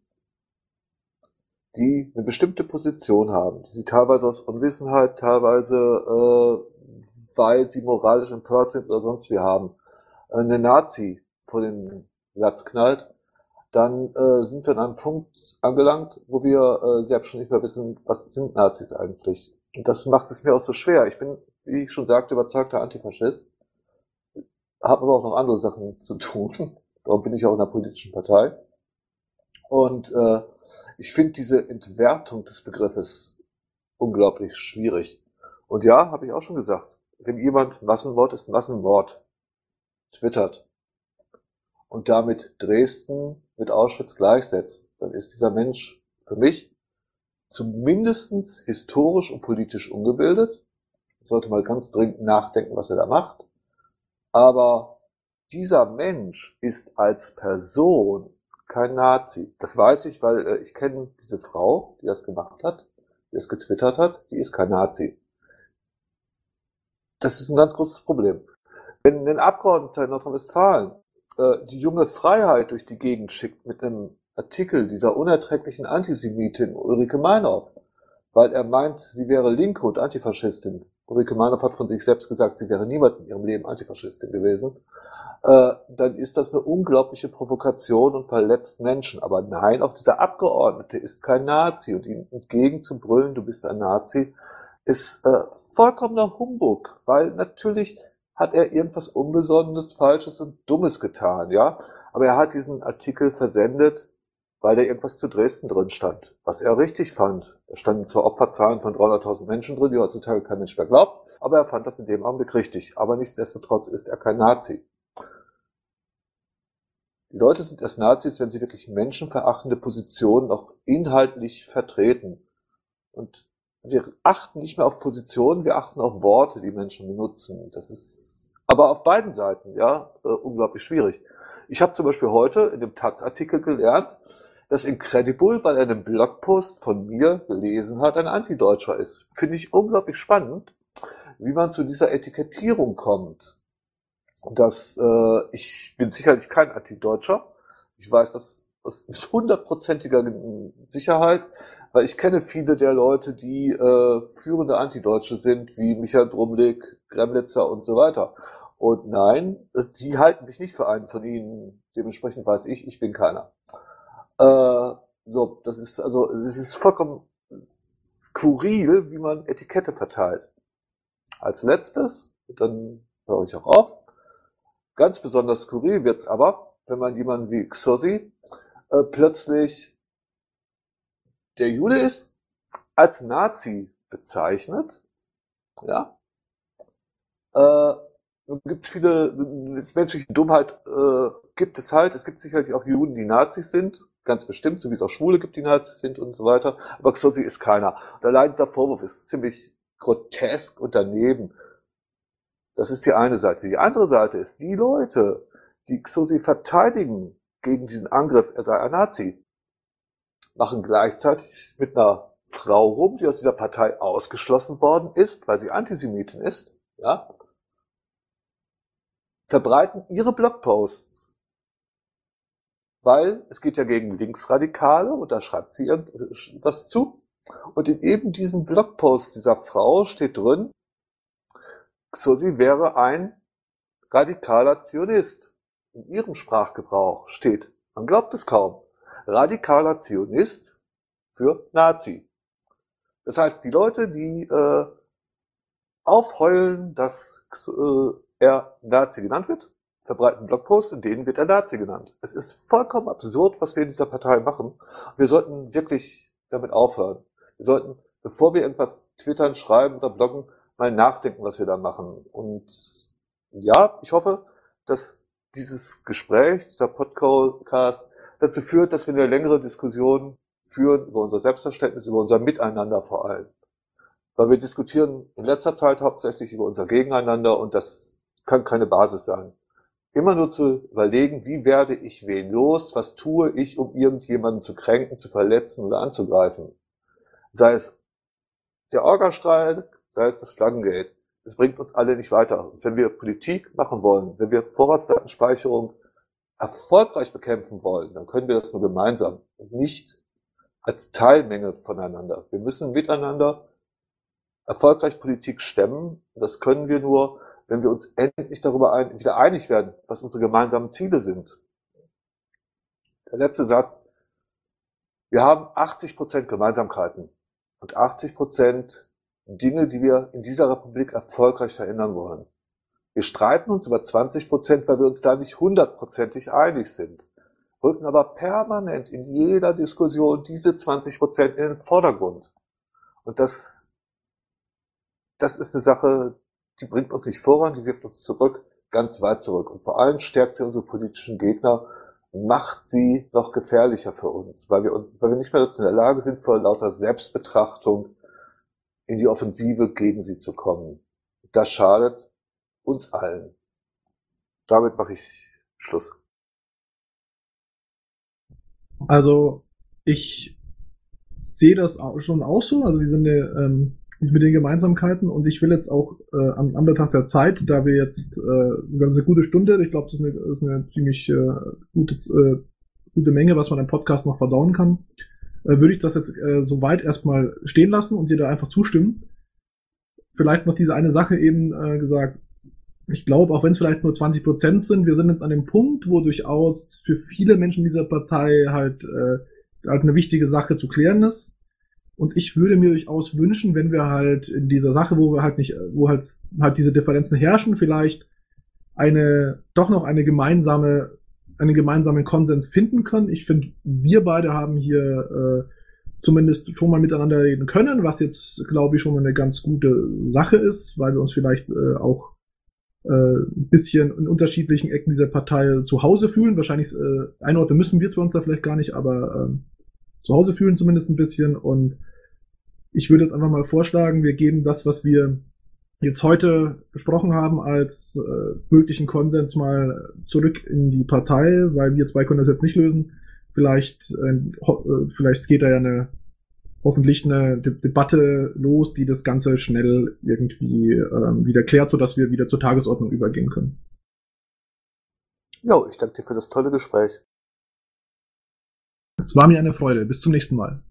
die eine bestimmte Position haben, die sie teilweise aus Unwissenheit, teilweise weil sie moralisch empört sind oder sonst wie haben, eine Nazi vor den Latz knallt, dann sind wir an einem Punkt angelangt, wo wir selbst schon nicht mehr wissen, was sind Nazis eigentlich. Und das macht es mir auch so schwer. Ich bin, wie ich schon sagte, überzeugter Antifaschist, habe aber auch noch andere Sachen zu tun. Darum bin ich auch in einer politischen Partei. Und ich finde diese Entwertung des Begriffes unglaublich schwierig. Und ja, habe ich auch schon gesagt, wenn jemand Massenmord ist Massenmord twittert und damit Dresden mit Auschwitz gleichsetzt, dann ist dieser Mensch für mich zumindest historisch und politisch ungebildet. Sollte mal ganz dringend nachdenken, was er da macht. Aber dieser Mensch ist als Person kein Nazi. Das weiß ich, weil ich kenne diese Frau, die das gemacht hat, die das getwittert hat, die ist kein Nazi. Das ist ein ganz großes Problem. Wenn ein Abgeordneter in Nordrhein-Westfalen die junge Freiheit durch die Gegend schickt mit einem Artikel dieser unerträglichen Antisemitin Ulrike Meinhof, weil er meint, sie wäre Linke und Antifaschistin. Ulrike Meinhof hat von sich selbst gesagt, sie wäre niemals in ihrem Leben Antifaschistin gewesen. Dann ist das eine unglaubliche Provokation und verletzt Menschen. Aber nein, auch dieser Abgeordnete ist kein Nazi. Und ihm entgegenzubrüllen, du bist ein Nazi, ist vollkommener Humbug. Weil natürlich hat er irgendwas Unbesonnenes, Falsches und Dummes getan, ja. Aber er hat diesen Artikel versendet, weil da irgendwas zu Dresden drin stand. Was er richtig fand. Da standen zwar Opferzahlen von 300.000 Menschen drin, die heutzutage kein Mensch mehr glaubt, aber er fand das in dem Augenblick richtig. Aber nichtsdestotrotz ist er kein Nazi. Die Leute sind erst Nazis, wenn sie wirklich menschenverachtende Positionen auch inhaltlich vertreten. Und wir achten nicht mehr auf Positionen, wir achten auf Worte, die Menschen benutzen. Das ist aber auf beiden Seiten, ja, unglaublich schwierig. Ich habe zum Beispiel heute in dem Taz-Artikel gelernt, dass Incredible, weil er einen Blogpost von mir gelesen hat, ein Antideutscher ist. Finde ich unglaublich spannend, wie man zu dieser Etikettierung kommt. Ich bin sicherlich kein Antideutscher. Ich weiß das mit 100%iger Sicherheit, weil ich kenne viele der Leute, die führende Antideutsche sind, wie Michael Brumlik, Gremlitzer und so weiter. Und nein, die halten mich nicht für einen von ihnen. Dementsprechend weiß ich bin keiner. Das ist vollkommen skurril, wie man Etikette verteilt. Als letztes, dann höre ich auch auf. Ganz besonders skurril wird's aber, wenn man jemanden wie Xosi plötzlich, der Jude ist, als Nazi bezeichnet. Ja. Nun gibt's viele, menschliche Dummheit gibt es halt. Es gibt sicherlich auch Juden, die Nazis sind. Ganz bestimmt, so wie es auch Schwule gibt, die Nazis sind und so weiter. Aber Xosi ist keiner. Und allein dieser Vorwurf ist ziemlich grotesk und daneben. Das ist die eine Seite. Die andere Seite ist, die Leute, die Xosi verteidigen gegen diesen Angriff, er sei ein Nazi, machen gleichzeitig mit einer Frau rum, die aus dieser Partei ausgeschlossen worden ist, weil sie Antisemitin ist, ja, verbreiten ihre Blogposts weil es geht ja gegen Linksradikale und da schreibt sie irgendwas zu. Und in eben diesem Blogpost dieser Frau steht drin, Xhosi wäre ein radikaler Zionist. In ihrem Sprachgebrauch steht, man glaubt es kaum, radikaler Zionist für Nazi. Das heißt, die Leute, die aufheulen, dass er Nazi genannt wird, verbreiten Blogposts, in denen wird er Nazi genannt. Es ist vollkommen absurd, was wir in dieser Partei machen. Wir sollten wirklich damit aufhören. Wir sollten, bevor wir irgendwas twittern, schreiben oder bloggen, mal nachdenken, was wir da machen. Und ja, ich hoffe, dass dieses Gespräch, dieser Podcast dazu führt, dass wir eine längere Diskussion führen über unser Selbstverständnis, über unser Miteinander vor allem. Weil wir diskutieren in letzter Zeit hauptsächlich über unser Gegeneinander und das kann keine Basis sein. Immer nur zu überlegen, wie werde ich wen los, was tue ich, um irgendjemanden zu kränken, zu verletzen oder anzugreifen. Sei es der Orgastreik, sei es das Flaggengate. Das bringt uns alle nicht weiter. Und wenn wir Politik machen wollen, wenn wir Vorratsdatenspeicherung erfolgreich bekämpfen wollen, dann können wir das nur gemeinsam und nicht als Teilmenge voneinander. Wir müssen miteinander erfolgreich Politik stemmen. Und das können wir nur, wenn wir uns endlich darüber wieder einig werden, was unsere gemeinsamen Ziele sind. Der letzte Satz. Wir haben 80% Gemeinsamkeiten und 80% Dinge, die wir in dieser Republik erfolgreich verändern wollen. Wir streiten uns über 20%, weil wir uns da nicht 100%ig einig sind, rücken aber permanent in jeder Diskussion diese 20% in den Vordergrund. Und das ist eine Sache, die bringt uns nicht voran, die wirft uns zurück, ganz weit zurück. Und vor allem stärkt sie unsere politischen Gegner und macht sie noch gefährlicher für uns, weil wir nicht mehr dazu in der Lage sind, vor lauter Selbstbetrachtung in die Offensive gegen sie zu kommen. Das schadet uns allen. Damit mache ich Schluss. Also, ich sehe das schon auch so. Also, wir sind mit den Gemeinsamkeiten und ich will jetzt auch am Anbetracht der Zeit, da wir jetzt, wir haben eine gute Stunde, ich glaube, das ist eine ziemlich gute Menge, was man im Podcast noch verdauen kann, würde ich das jetzt soweit erstmal stehen lassen und dir da einfach zustimmen. Vielleicht noch diese eine Sache eben gesagt. Ich glaube, auch wenn es vielleicht nur 20% sind, wir sind jetzt an dem Punkt, wo durchaus für viele Menschen dieser Partei halt eine wichtige Sache zu klären ist. Und ich würde mir durchaus wünschen, wenn wir halt in dieser Sache, wo halt diese Differenzen herrschen, vielleicht doch noch einen gemeinsamen Konsens finden können. Ich finde, wir beide haben hier zumindest schon mal miteinander reden können, was jetzt, glaube ich, schon mal eine ganz gute Sache ist, weil wir uns vielleicht auch ein bisschen in unterschiedlichen Ecken dieser Partei zu Hause fühlen. Wahrscheinlich einordnen müssen wir zu uns da vielleicht gar nicht, aber zu Hause fühlen zumindest ein bisschen. Und ich würde jetzt einfach mal vorschlagen, wir geben das, was wir jetzt heute besprochen haben, als möglichen Konsens mal zurück in die Partei, weil wir zwei können das jetzt nicht lösen. Vielleicht geht da ja hoffentlich eine Debatte los, die das Ganze schnell irgendwie wieder klärt, sodass wir wieder zur Tagesordnung übergehen können. Jo, ich danke dir für das tolle Gespräch. Es war mir eine Freude. Bis zum nächsten Mal.